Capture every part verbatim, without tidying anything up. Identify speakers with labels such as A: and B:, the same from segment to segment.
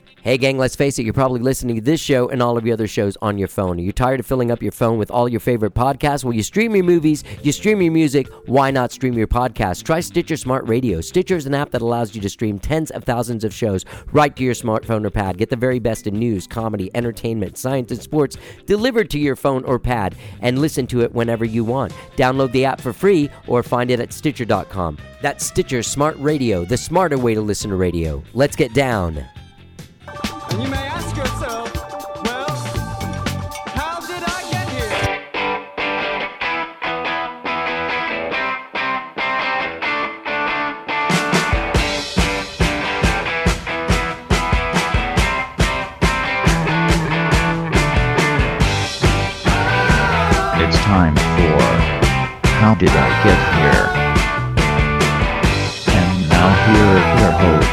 A: Hey gang, let's face it, you're probably listening to this show and all of your other shows on your phone. Are you tired of filling up your phone with all your favorite podcasts? Well, you stream your movies, you stream your music, why not stream your podcast? Try Stitcher Smart Radio. Stitcher is an app that allows you to stream tens of thousands of shows right to your smartphone or pad. Get the very best in news, comedy, entertainment, science, and sports delivered to your phone or pad, and listen to it whenever you want. Download the app for free or find it at Stitcher dot com. That's Stitcher Smart Radio, the smarter way to listen to radio. Let's get down.
B: And you may ask yourself, well, how did I get here?
C: It's time for How Did I Get Here? And now here is your host,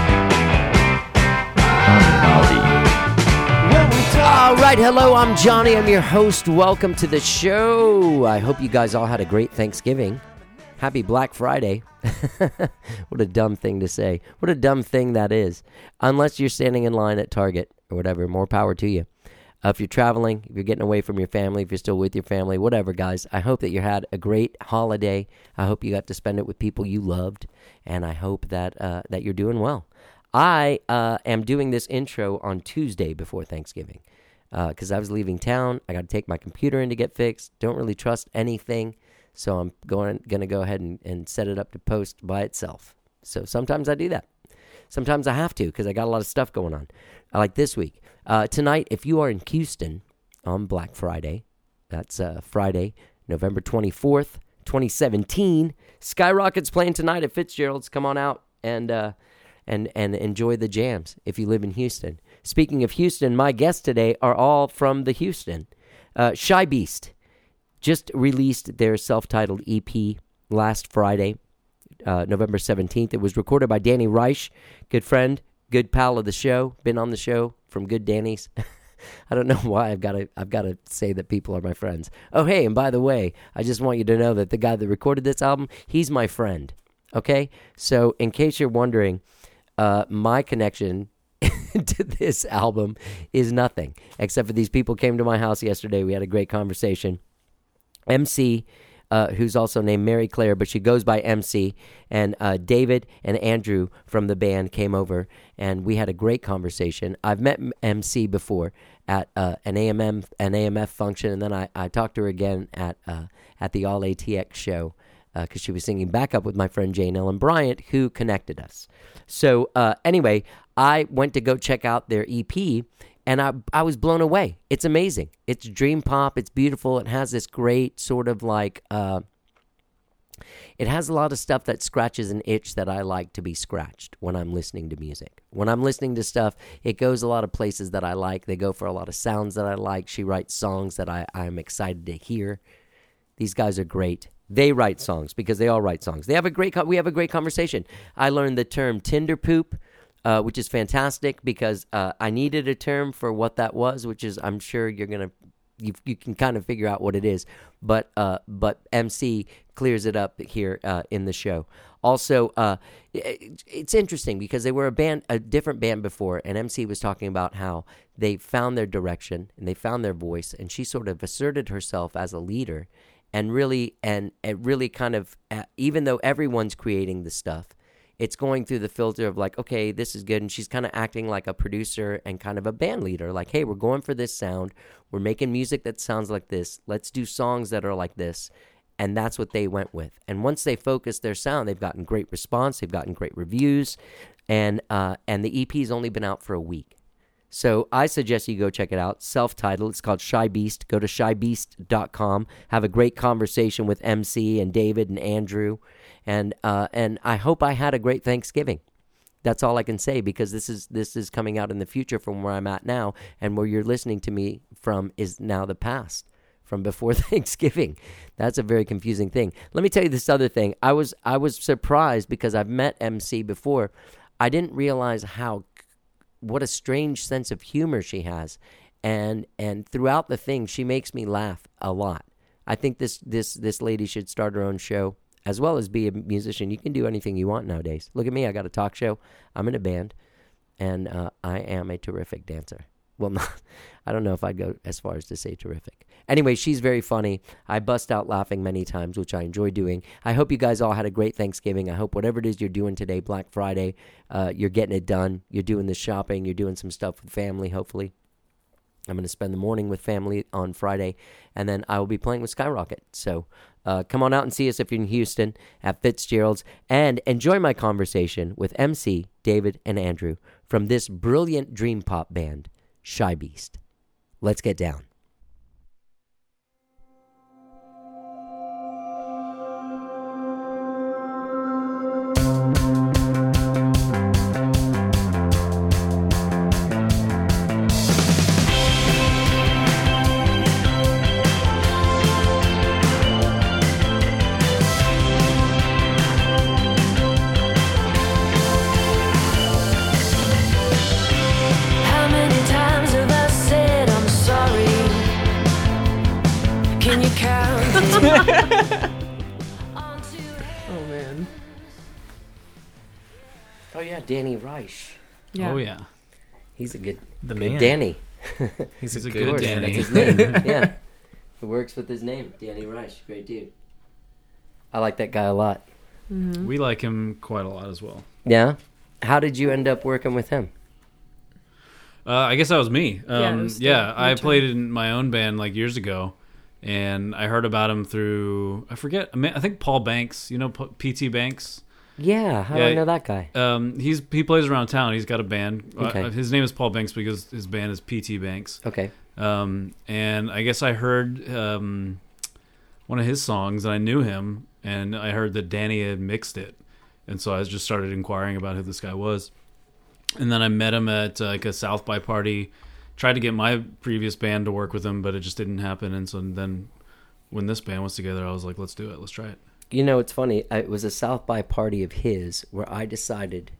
A: All right, hello, I'm Johnny. I'm your host. Welcome to the show. I hope you guys all had a great Thanksgiving. Happy Black Friday. What a dumb thing to say. What a dumb thing that is. Unless you're standing in line at Target or whatever, more power to you. Uh, if you're traveling, if you're getting away from your family, if you're still with your family, whatever, guys, I hope that you had a great holiday. I hope you got to spend it with people you loved, and I hope that uh, that you're doing well. I uh, am doing this intro on Tuesday before Thanksgiving. Because uh, I was leaving town. I got to take my computer in to get fixed. Don't really trust anything. So I'm going going to go ahead and, and set it up to post by itself. So sometimes I do that. Sometimes I have to because I got a lot of stuff going on. Like this week. Uh, tonight, if you are in Houston on Black Friday, that's uh, Friday, November twenty-fourth, twenty seventeen, Skyrocket's playing tonight at Fitzgerald's. Come on out and uh, and and enjoy the jams if you live in Houston. Speaking of Houston, my guests today are all from the Houston. Uh, Shy Beast just released their self-titled E P last Friday, uh, November seventeenth. It was recorded by Danny Reich, good friend, good pal of the show, been on the show from Good Danny's. I don't know why I've got to I've got to say that people are my friends. Oh, hey, and by the way, I just want you to know that the guy that recorded this album, he's my friend, okay? So in case you're wondering, uh, my connection to this album is nothing, except for these people came to my house yesterday. We had a great conversation. M C, uh, who's also named Mary Claire, but she goes by M C, and uh, David and Andrew from the band came over, and we had a great conversation. I've met M C before at uh, an A M M, an A M F function, and then I, I talked to her again at uh, at the All A T X show, because uh, she was singing backup with my friend Jane Ellen Bryant, who connected us. So uh, anyway, I went to go check out their E P, and I I was blown away. It's amazing. It's dream pop. It's beautiful. It has this great sort of like, uh, it has a lot of stuff that scratches an itch that I like to be scratched when I'm listening to music. When I'm listening to stuff, it goes a lot of places that I like. They go for a lot of sounds that I like. She writes songs that I, I'm excited to hear. These guys are great. They write songs because they all write songs. They have a great. We have a great conversation. I learned the term Tinder poop, uh, which is fantastic because uh, I needed a term for what that was, which is I'm sure you're gonna you you can kind of figure out what it is. But uh, but M C clears it up here uh, in the show. Also, uh, it, it's interesting because they were a band, a different band before, and M C was talking about how they found their direction and they found their voice, and she sort of asserted herself as a leader. And really, and it really kind of, uh, even though everyone's creating the stuff, it's going through the filter of like, okay, this is good. And she's kind of acting like a producer and kind of a band leader. Like, hey, we're going for this sound. We're making music that sounds like this. Let's do songs that are like this. And that's what they went with. And once they focused their sound, they've gotten great response. They've gotten great reviews. And uh, and the E P's only been out for a week. So I suggest you go check it out. Self-titled. It's called Shy Beast. Go to shy beast dot com. Have a great conversation with M C and David and Andrew. And uh, and I hope I had a great Thanksgiving. That's all I can say because this is this is coming out in the future from where I'm at now. And where you're listening to me from is now the past, from before Thanksgiving. That's a very confusing thing. Let me tell you this other thing. I was I was surprised because I've met M C before. I didn't realize how what a strange sense of humor she has, and and throughout the thing she makes me laugh a lot. I think this this this lady should start her own show as well as be a musician. You can do anything you want nowadays. Look at me, I got a talk show, I'm in a band, and uh, I am a terrific dancer. Well, not, I don't know if I'd go as far as to say terrific. Anyway, she's very funny. I bust out laughing many times, which I enjoy doing. I hope you guys all had a great Thanksgiving. I hope whatever it is you're doing today, Black Friday, uh, you're getting it done. You're doing the shopping. You're doing some stuff with family, hopefully. I'm going to spend the morning with family on Friday, and then I will be playing with Skyrocket. So uh, come on out and see us if you're in Houston at Fitzgerald's, and enjoy my conversation with M C, David, and Andrew from this brilliant dream pop band, Shy Beast. Let's get down.
D: How many times have I said I'm sorry? Can you count?
E: Oh man.
A: Oh, yeah, Danny Reich.
E: Yeah.
F: Oh yeah,
A: He's a good,
G: The
A: good
G: man.
A: Danny.
G: He's,
F: He's
G: a
F: a
G: good
F: good
A: Of course,
F: Danny.
A: That's his name. Yeah. It works with his name, Danny Reich. Great dude. I like that guy a lot.
F: we like him quite a lot as well.
A: Yeah? How did you end up working with him?
F: Uh, I guess that was me. Um,
E: Yeah,
F: yeah,
E: it was the- your
F: I
E: turn.
F: played in my own band like years ago, and I heard about him through I forget. I, mean, I think Paul Banks. You know P- P.T. Banks.
A: Yeah, how do I
F: Yeah.
A: know that guy?
F: Um, he's he plays around town. He's got a band. Uh,
A: Okay.
F: his name is Paul Banks because his band is P T. Banks.
A: Okay.
F: Um, and I guess I heard um, one of his songs, and I knew him, and I heard that Danny had mixed it, and so I just started inquiring about who this guy was, and then I met him at uh, like a South by party. Tried to get my previous band to work with him, but it just didn't happen. And so then when this band was together, I was like, let's do it. Let's try it.
A: You know, it's funny. I- It was a South by party of his where I decided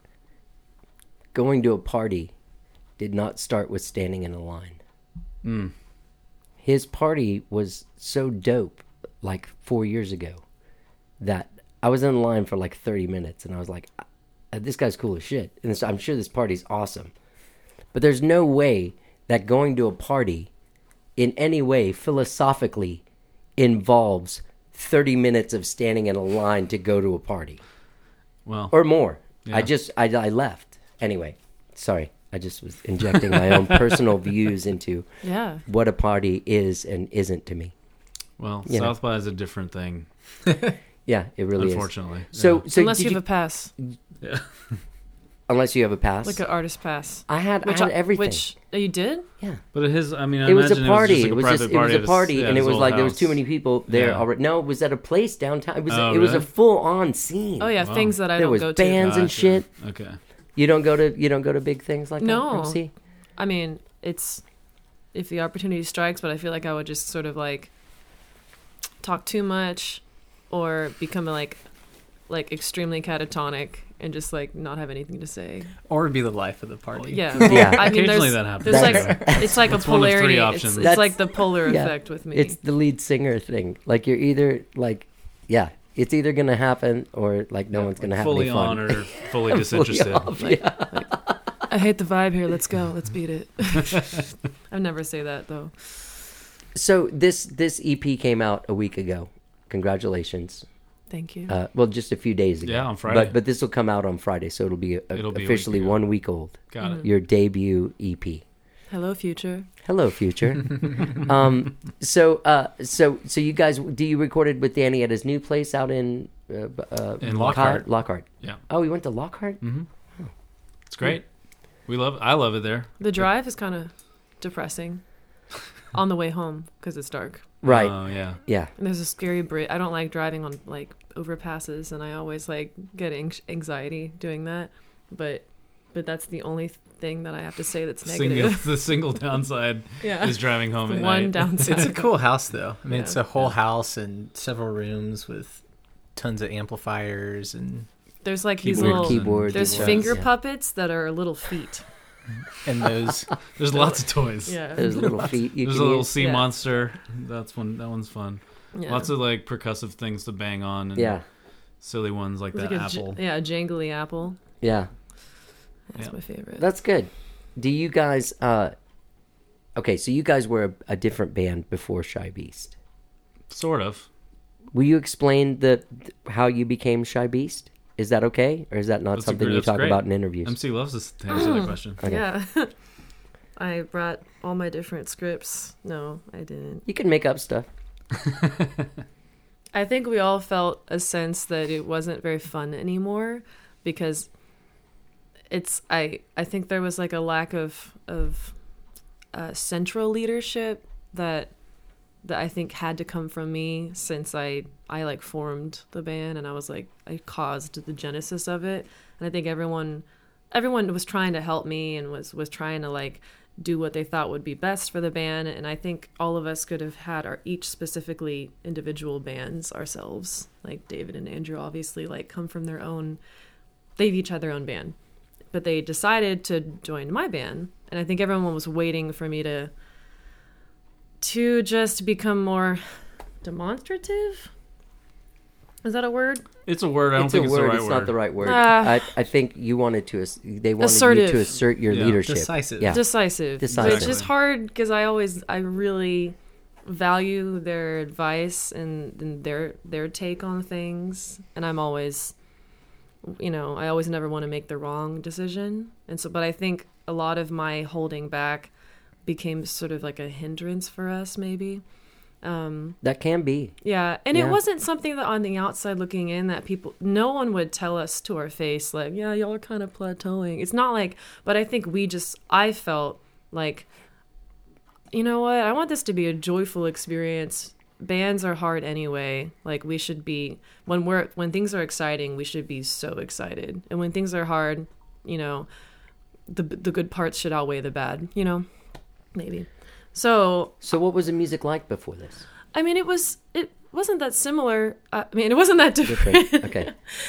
A: going to a party did not start with standing in a line.
F: Mm.
A: His party was so dope like four years ago that I was in line for like thirty minutes and I was like, "Uh, this guy's cool as shit. And this, I'm sure this party's awesome. But there's no way that going to a party in any way philosophically involves thirty minutes of standing in a line to go to a party
F: Well,
A: or more.
F: Yeah.
A: I just, I, I left. Anyway, sorry. I just was injecting my own personal views into
E: Yeah.
A: what a party is and isn't to me.
F: well,
A: you know.
F: South by is a different thing,
A: Yeah, it really
F: unfortunately.
A: is. So, so
E: Unless
A: did
E: you have a pass,
F: Yeah.
A: unless you have a pass.
E: like an artist pass.
A: I had,
E: Which
A: I had everything.
E: Which oh, you did?
A: yeah.
F: But his, I mean, I
A: It was a
F: imagine
A: party.
F: It
A: It
F: was
A: was
F: just,
A: just,
F: like a
A: it was
F: private
A: a
F: party,
A: party,
F: at
A: and it
F: his
A: was
F: old
A: like there was
F: house.
A: too many people there
F: Yeah.
A: already. No, it was at a place downtown. It was,
F: Oh,
A: it was a
F: really?
A: full on scene.
E: Oh yeah,
F: Wow.
E: things that I
A: There
E: don't
A: was
E: go
A: bands
E: to.
A: and
F: Gotcha.
A: shit.
F: Okay.
A: You don't go to, you don't go to big things like
E: No.
A: that. M C?
E: I mean, it's if the opportunity strikes, but I feel like I would just sort of like talk too much or become like like extremely catatonic and just like not have anything to say.
G: Or be the life of the party.
E: Yeah.
A: Yeah.
E: I mean,
F: Occasionally
E: there's,
F: that happens.
E: there's like
A: That's-
E: it's like a
F: It's one of three
E: polarity. It's,
F: options.
E: it's
A: That's-
E: like the polar
A: yeah.
E: effect with me.
A: It's the lead singer thing. Like you're either like, yeah, it's either gonna happen or like no one's gonna have
F: fully
A: any fun.
F: on or fully
A: Fully
F: disinterested.
A: off,
E: Like-
A: yeah.
E: I hate the vibe here. Let's go. Let's beat it. I never say that though.
A: So this this E P came out a week ago. Congratulations.
E: Thank you.
A: Uh, well, just a few days ago.
F: Yeah, on Friday.
A: But but this will come out on Friday, so it'll be, a,
F: It'll be a week
A: officially
F: ago.
A: one week old.
F: Got it.
A: Your debut E P.
E: Hello, future.
A: Hello, future. um, so uh, so so you guys, do you recorded with Danny at his new place out in uh, b- uh,
F: In Lockhart.
A: Lockhart.
F: Yeah.
A: Oh, he went to Lockhart.
F: Mm-hmm. It's great. We love. I love it there.
E: The drive is kind of depressing on the way home because it's dark.
A: Right.
F: Oh yeah.
A: yeah.
E: And there's a scary bridge. I don't like driving on like overpasses, and I always like get anx- anxiety doing that. But but that's the only thing that I have to say that's
F: Single,
E: negative.
F: the single downside
E: Yeah.
F: is driving home at
E: One
F: night.
E: downside.
G: It's a cool house, though. I mean, it's
E: Yeah.
G: a whole house and several rooms with tons of amplifiers and
E: There's like these
F: Keyboards
E: little
F: and-
A: keyboards.
E: there's
A: and
E: finger
A: yeah.
E: puppets that are little feet.
G: and those.
F: There's lots of toys.
E: Yeah.
A: There's little feet. You
F: There's a
A: can
F: little
A: use.
F: sea
E: Yeah.
F: monster. That's one. That one's fun.
E: yeah.
F: Lots of like percussive things to bang on. And
A: Yeah.
F: Silly ones like
E: It's
F: that
E: like a j-
F: apple.
E: yeah, a jangly apple.
A: Yeah.
E: That's
F: Yeah.
E: my favorite.
A: That's good. Do you guys? uh Okay, so you guys were a, a different band before Shy Beast.
F: Sort of.
A: Will you explain the how you became Shy Beast? Is that okay, or is that not
F: That's a
A: something
F: gr-
A: you
F: that's
A: talk
F: great.
A: about in interviews?
F: M C loves this to answer that question.
A: Okay.
E: Yeah. I brought all my different scripts. No, I didn't.
A: You can make up stuff.
E: I think we all felt a sense that it wasn't very fun anymore because it's I I think there was like a lack of of uh, central leadership that that I think had to come from me since I I like formed the band and I was like I caused the genesis of it, and I think everyone everyone was trying to help me and was was trying to like do what they thought would be best for the band, and I think all of us could have had our each specifically individual bands ourselves. Like David and Andrew obviously like come from their own, they've each had their own band, but they decided to join my band, and I think everyone was waiting for me to to just become more demonstrative. Is that a word?
F: It's a word. I don't
A: It's
F: think
A: a
F: it's
A: word.
F: the right
A: it's
F: word.
A: not the right word.
E: Ah.
A: I, I think you wanted to. ass- They wanted
E: Assertive.
A: you to assert your
F: Yeah.
A: leadership.
G: Decisive.
A: Yeah.
E: Decisive,
A: Decisive.
E: which is hard because I always I really value their advice and, and their their take on things, and I'm always, you know, I always never want to make the wrong decision, and so but I think a lot of my holding back became sort of like a hindrance for us, maybe. Um,
A: That can be.
E: Yeah, and
A: Yeah.
E: it wasn't something that on the outside looking in that people, no one would tell us to our face, like, yeah, y'all are kind of plateauing. It's not like, but I think we just, I felt like, you know what, I want this to be a joyful experience. Bands are hard anyway. Like we should be, when we're, when things are exciting, we should be so excited. And when things are hard, you know, the the good parts should outweigh the bad, you know, maybe. So
A: So, what was the music like before this?
E: I mean, it was it wasn't that similar. Uh, I mean, it wasn't that different.
A: Different. Okay.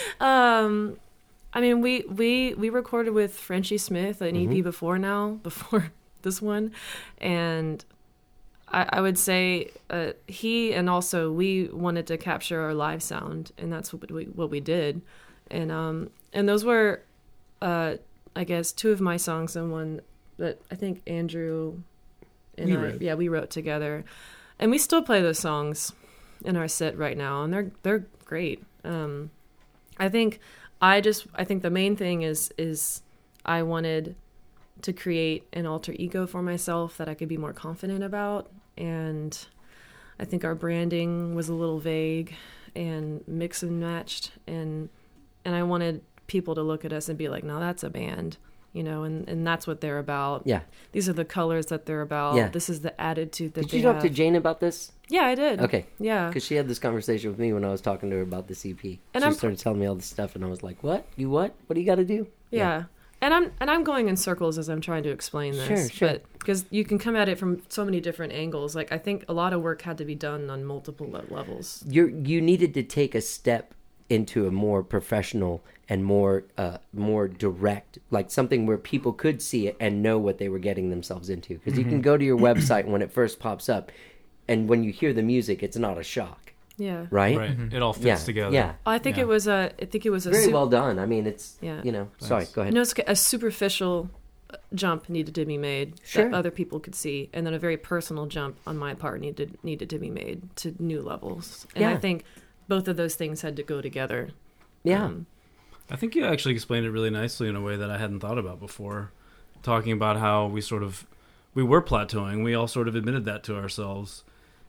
E: um, I mean, we we we recorded with Frenchie Smith an E P
A: Mhm.
E: before now, before this one, and I, I would say uh, he and also we wanted to capture our live sound, and that's what we what we did, and um and those were, uh, I guess two of my songs and one that I think Andrew and
F: We
E: I,
F: wrote.
E: yeah, we wrote together, and we still play those songs in our set right now, and they're they're great. Um, I think I just I think the main thing is is I wanted to create an alter ego for myself that I could be more confident about, and I think our branding was a little vague and mix and matched, and and I wanted people to look at us and be like, no, that's a band. You know, and, and that's what they're about.
A: Yeah.
E: These are the colors that they're about.
A: Yeah.
E: This is the attitude that
A: Did
E: they
A: you talk
E: have.
A: to Jane about this?
E: Yeah, I did.
A: Okay.
E: Yeah.
A: Because she had this conversation with me when I was talking to her about the C P.
E: And
A: she
E: I'm-
A: started telling me all this stuff, and I was like, "What? You what? What do you got to do?"
E: Yeah. And I'm and I'm going in circles as I'm trying to explain this.
A: Sure, sure.
E: But because you can come at it from so many different angles. Like I think a lot of work had to be done on multiple le- levels.
A: You you needed to take a step into a more professional and more uh, more direct, like something where people could see it and know what they were getting themselves into. Because you can go to your website when it first pops up, and when you hear the music, it's not a shock,
E: Yeah.
A: right?
F: Right. It all fits
A: Yeah.
F: together.
A: Yeah.
E: I think
F: Yeah.
E: it was a I think it was a
A: Very
E: sup-
A: well done. I mean, it's
E: Yeah.
A: you know. Sorry,
F: Thanks.
A: go ahead.
E: No, it's okay. A superficial jump needed to be made
A: Sure.
E: that other people could see, and then a very personal jump on my part needed needed to be made to new levels. And I
A: Yeah.
E: think both of those things had to go together.
A: Yeah.
E: Um,
F: I think you actually explained it really nicely in a way that I hadn't thought about before. Talking about how we sort of we were plateauing. We all sort of admitted that to ourselves,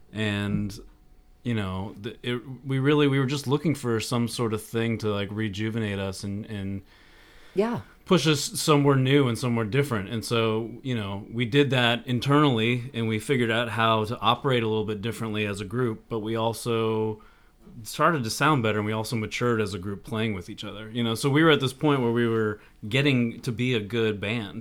F: and you know, the, it, we really we were just looking for some sort of thing to like rejuvenate us and and
A: yeah.
F: push us somewhere new and somewhere different. And so, you know, we did that internally, and we figured out how to operate a little bit differently as a group. But we also started to sound better, and we also matured as a group playing with each other. You know, so we were at this point where we were getting to be a good band,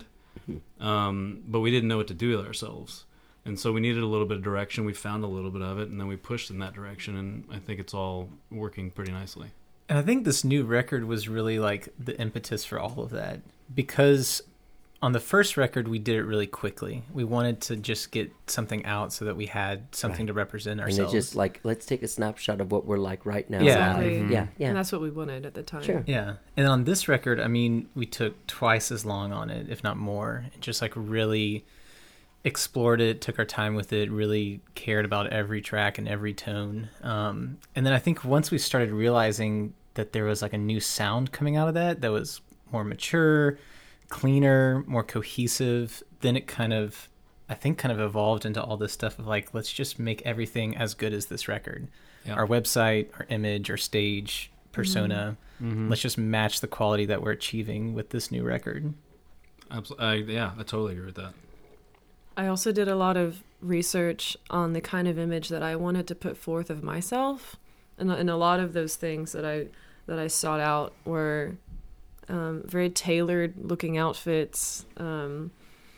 F: um, but we didn't know what to do with ourselves. And so we needed a little bit of direction. We found a little bit of it, and then we pushed in that direction. And I think it's all working pretty nicely.
G: And I think this new record was really like the impetus for all of that, because on the first record, we did it really quickly. We wanted to just get something out so that we had something
A: Right.
G: to represent
A: And
G: ourselves.
A: it's just like, let's take a snapshot of what we're like right now.
G: Yeah.
E: Exactly.
F: Mhm.
A: Yeah, yeah.
E: And that's what we wanted at the time.
A: Sure.
G: Yeah. And on this record, I mean, we took twice as long on it, if not more, and just like really explored it, took our time with it, really cared about every track and every tone. Um, and then I think once we started realizing that there was like a new sound coming out of that, that was more mature, cleaner, more cohesive, then it kind of, I think, kind of evolved into all this stuff of like, let's just make everything as good as this record.
F: Yeah.
G: Our website, our image, our stage, persona.
F: Mhm.
G: Let's just match the quality that we're achieving with this new record.
F: Absol- I, yeah, I totally agree with that.
E: I also did a lot of research on the kind of image that I wanted to put forth of myself, and and a lot of those things that I that I sought out were um, very tailored looking outfits, um,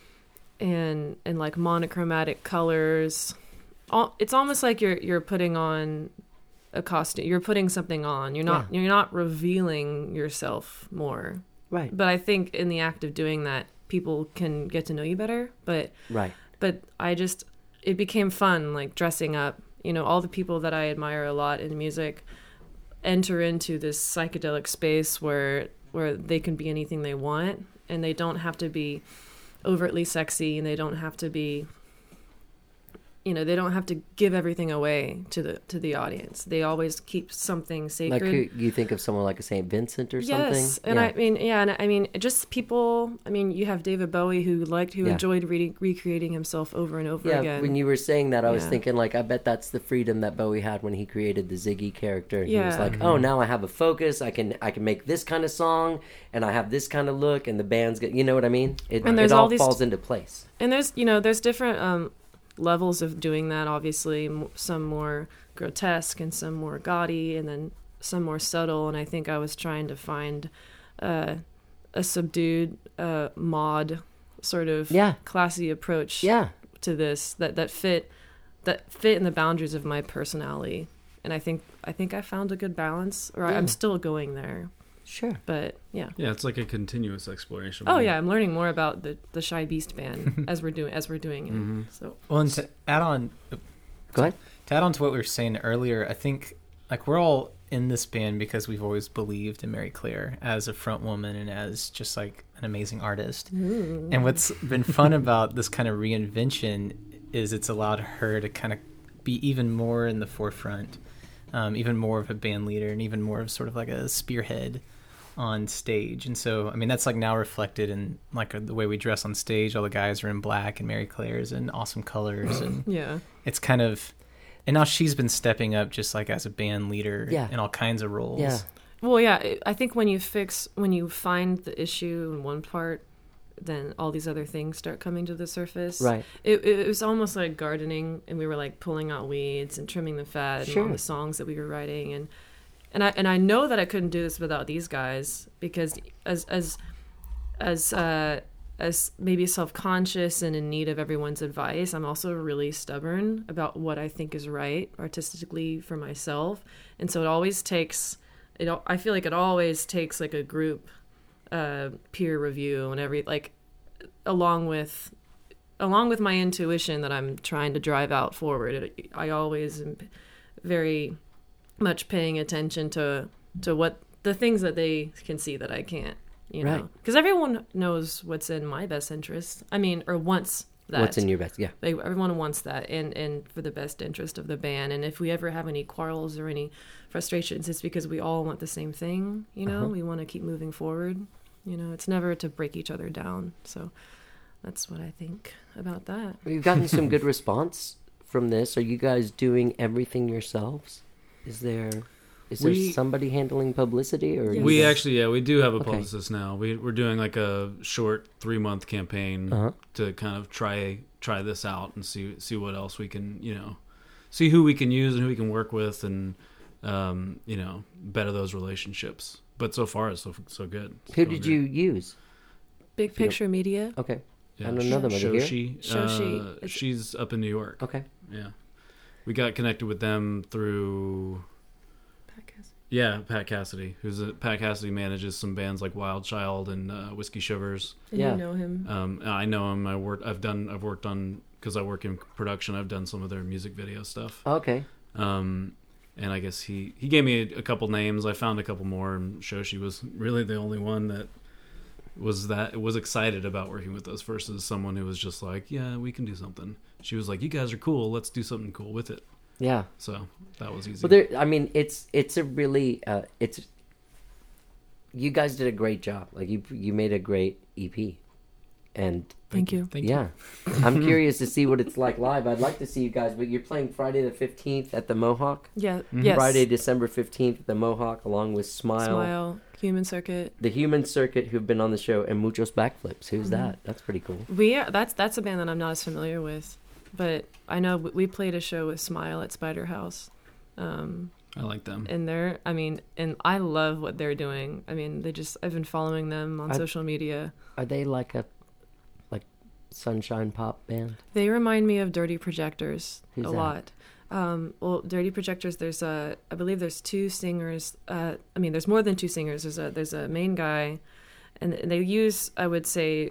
E: and and like monochromatic colors. Al- It's almost like you're you're putting on a costume. You're putting something on. You're not you're not revealing yourself more.
A: Right,
E: But I think in the act of doing that, people can get to know you better. But
A: right.
E: but I just, it became fun, like dressing up. You know, all the people that I admire a lot in music enter into this psychedelic space where where they can be anything they want, and they don't have to be overtly sexy, and they don't have to be, you know, they don't have to give everything away to the to the audience. They always keep something sacred.
A: Like who, you think of someone like a Saint Vincent or something?
E: Yes, and
A: yeah.
E: I mean, yeah, and I mean, just people. I mean, you have David Bowie who liked, who
A: Yeah.
E: enjoyed re- recreating himself over and over
A: Yeah,
E: again.
A: when you were saying that, I was
E: Yeah.
A: thinking, like, I bet that's the freedom that Bowie had when he created the Ziggy character. And He was
E: Yeah.
A: like, oh, now I have a focus. I can I can make this kind of song, and I have this kind of look, and the band's get, you know what I mean? It,
E: And there's
A: it all,
E: all these-
A: falls into place.
E: And there's, you know, there's different um, levels of doing that. Obviously, M- some more grotesque and some more gaudy, and then some more subtle. And I think I was trying to find uh, a subdued uh, mod sort of
A: Yeah.
E: classy approach
A: Yeah,
E: to this that that fit that fit in the boundaries of my personality. And I think I think I found a good balance, or I-
A: Yeah.
E: I'm still going there.
A: sure.
E: But yeah.
F: Yeah, it's like a continuous exploration.
E: Oh yeah, I'm learning more about the, the Shy Beast band as we're doing as we're doing it.
F: Mhm.
E: So
G: Well, and to add on,
A: Go ahead.
G: to add on to what we were saying earlier, I think like we're all in this band because we've always believed in Mary Claire as a front woman and as just like an amazing artist. And what's been fun about this kind of reinvention is it's allowed her to kind of be even more in the forefront, um, even more of a band leader, and even more of sort of like a spearhead on stage. And so, I mean, that's like now reflected in like the way we dress on stage. All the guys are in black, and Mary Claire's in awesome colors, and
E: yeah.
G: it's kind of, and now she's been stepping up just like as a band leader
A: Yeah.
G: in all kinds of roles.
A: Yeah.
E: Well, yeah, I- I think when you fix, when you find the issue in one part, then all these other things start coming to the surface.
A: Right.
E: It, it was almost like gardening, and we were like pulling out weeds and trimming the fat and
A: Sure.
E: all the songs that we were writing, and and I and I know that I couldn't do this without these guys, because as as as uh, as maybe self-conscious and in need of everyone's advice, I'm also really stubborn about what I think is right artistically for myself, and so it always takes. It, I feel like it always takes like a group uh, peer review and every like along with along with my intuition that I'm trying to drive out forward. It, I always am very much paying attention to to what the things that they can see that I can't, you know,
A: Right.
E: because everyone knows what's in my best interest. I mean, or wants that.
A: What's in your best? Yeah.
E: They, everyone wants that, and, and for the best interest of the band. And if we ever have any quarrels or any frustrations, it's because we all want the same thing. You know,
A: Uh-huh.
E: we want to keep moving forward. You know, it's never to break each other down. So that's what I think about that.
A: You've gotten some good response from this. Are you guys doing everything yourselves? Is there is there
F: We-
A: somebody handling publicity, or are you
F: We
A: guys-
F: actually, yeah, we do have a
A: Okay.
F: publicist now. We, we're doing like a short three month campaign
A: Uh-huh.
F: to kind of try try this out and see see what else we can, you know, see who we can use and who we can work with, and um, you know, better those relationships. But so far, it's so so good. It's
A: Who
F: going
A: did
F: great.
A: you use?
E: Big
A: If you don't-
E: Picture Media.
A: Okay.
F: Yeah,
A: I don't know them. Are they here?
F: Shoshi.
E: Shoshi.
F: Uh,
E: It's-
F: she's up in New York.
A: Okay.
F: Yeah, we got connected with them through Yeah, Pat Cassidy, who's a, Pat Cassidy manages some bands like Wild Child and uh, Whiskey Shivers.
E: And
A: Yeah.
E: you know him.
F: Um, I know him. I worked. I've done. I've worked on because I work in production. I've done some of their music video stuff.
A: Okay.
F: Um, and I guess he he gave me a, a couple names. I found a couple more, and Shoshi was really the only one that was that was excited about working with us versus someone who was just like, yeah, we can do something. She was like, you guys are cool. Let's do something cool with it.
A: Yeah.
F: So that was easy.
A: Well, there. I mean, it's it's a really uh, it's. You guys did a great job. Like you you made a great E P, and
E: Thank you.
G: Thank
A: yeah, I'm curious to see what it's like live. I'd like to see you guys, but you're playing Friday the fifteenth at the Mohawk.
E: Yeah.
F: Mm-hmm.
E: Yes.
A: Friday, December fifteenth at the Mohawk, along with Smile,
E: Smile. Human Circuit.
A: the Human Circuit, who've been on the show, and Muchos Backflips. Who's
E: Mhm.
A: that? That's pretty cool.
E: We are, that's that's a band that I'm not as familiar with, but I know we we played a show with Smile at Spider House, um,
F: I like them.
E: and they're I mean, and I love what they're doing. I mean, they just I've been following them on
A: I-
E: social media.
A: Are they like a like sunshine pop band?
E: They remind me of Dirty Projectors
A: Who's
E: a
A: that?
E: lot. Um, well, Dirty Projectors. There's a, I believe there's two singers. Uh, I mean, there's more than two singers. There's a there's a main guy, and they use I would say,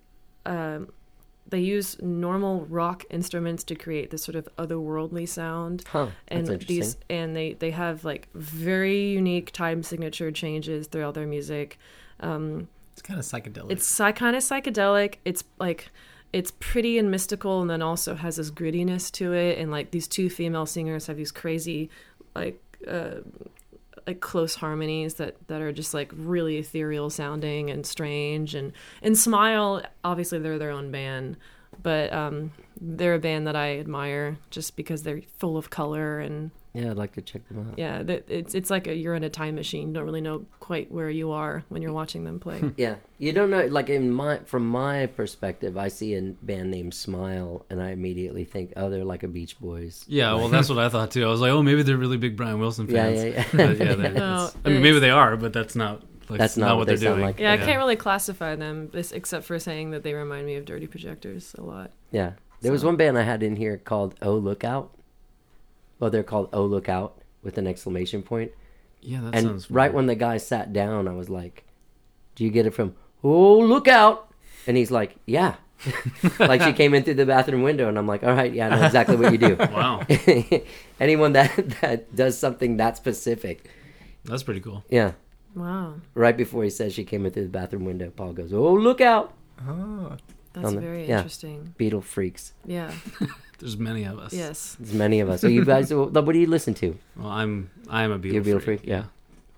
E: um, they use normal rock instruments to create this sort of otherworldly sound.
A: Huh.
E: And
A: That's
E: these
A: interesting.
E: and they they have like very unique time signature changes throughout their music. Um,
G: It's kind of psychedelic.
E: it's psy- kind of psychedelic. It's like it's pretty and mystical, and then also has this grittiness to it. And like these two female singers have these crazy, like uh, like close harmonies that that are just like really ethereal sounding and strange. And and Smile, obviously they're their own band, but um, they're a band that I admire just because they're full of color and
A: Yeah, I'd like to check them out.
E: yeah, that it's it's like a, you're in a time machine. You don't really know quite where you are when you're watching them play.
A: Yeah, you don't know. Like in my, from my perspective, I see a band named Smile, and I immediately think, oh, they're like a Beach Boys.
F: Yeah, well, that's what I thought too. I was like, oh, maybe they're really big Brian Wilson
A: Yeah,
F: fans.
A: yeah, yeah.
F: But yeah, they're-
E: No,
F: it's- I mean, maybe
E: it's-
F: they are, but that's not. Like,
A: That's not what
F: they're
A: they sound
F: doing.
A: like.
E: Yeah, I can't really classify them this, except for saying that they remind me of Dirty Projectors a lot.
A: Yeah, there was
E: So-
A: one band I had in here called Oh Look Out. Well, they're called Oh Look Out with an exclamation point.
F: Yeah, that
A: And
F: sounds
A: right
F: familiar.
A: when the guy sat down, I was like, "Do you get it from Oh Look Out?" And he's like, "Yeah." Like she came in through the bathroom window, and I'm like, "All right, yeah, I know exactly what you do."
F: Wow,
A: Anyone that that does something that specific,
F: that's pretty cool.
A: yeah.
E: Wow,
A: Right before he says she came in through the bathroom window, Paul goes, "Oh, look out!"
G: oh,
E: that's
A: On the-
E: very
A: yeah.
E: interesting.
A: Beetle freaks.
E: Yeah.
F: There's many of us.
E: Yes.
A: There's many of us. So you guys, what do you listen to?
F: Well, I'm I'm a Beatle,
A: You're a Beatle
F: freak.
A: freak, yeah.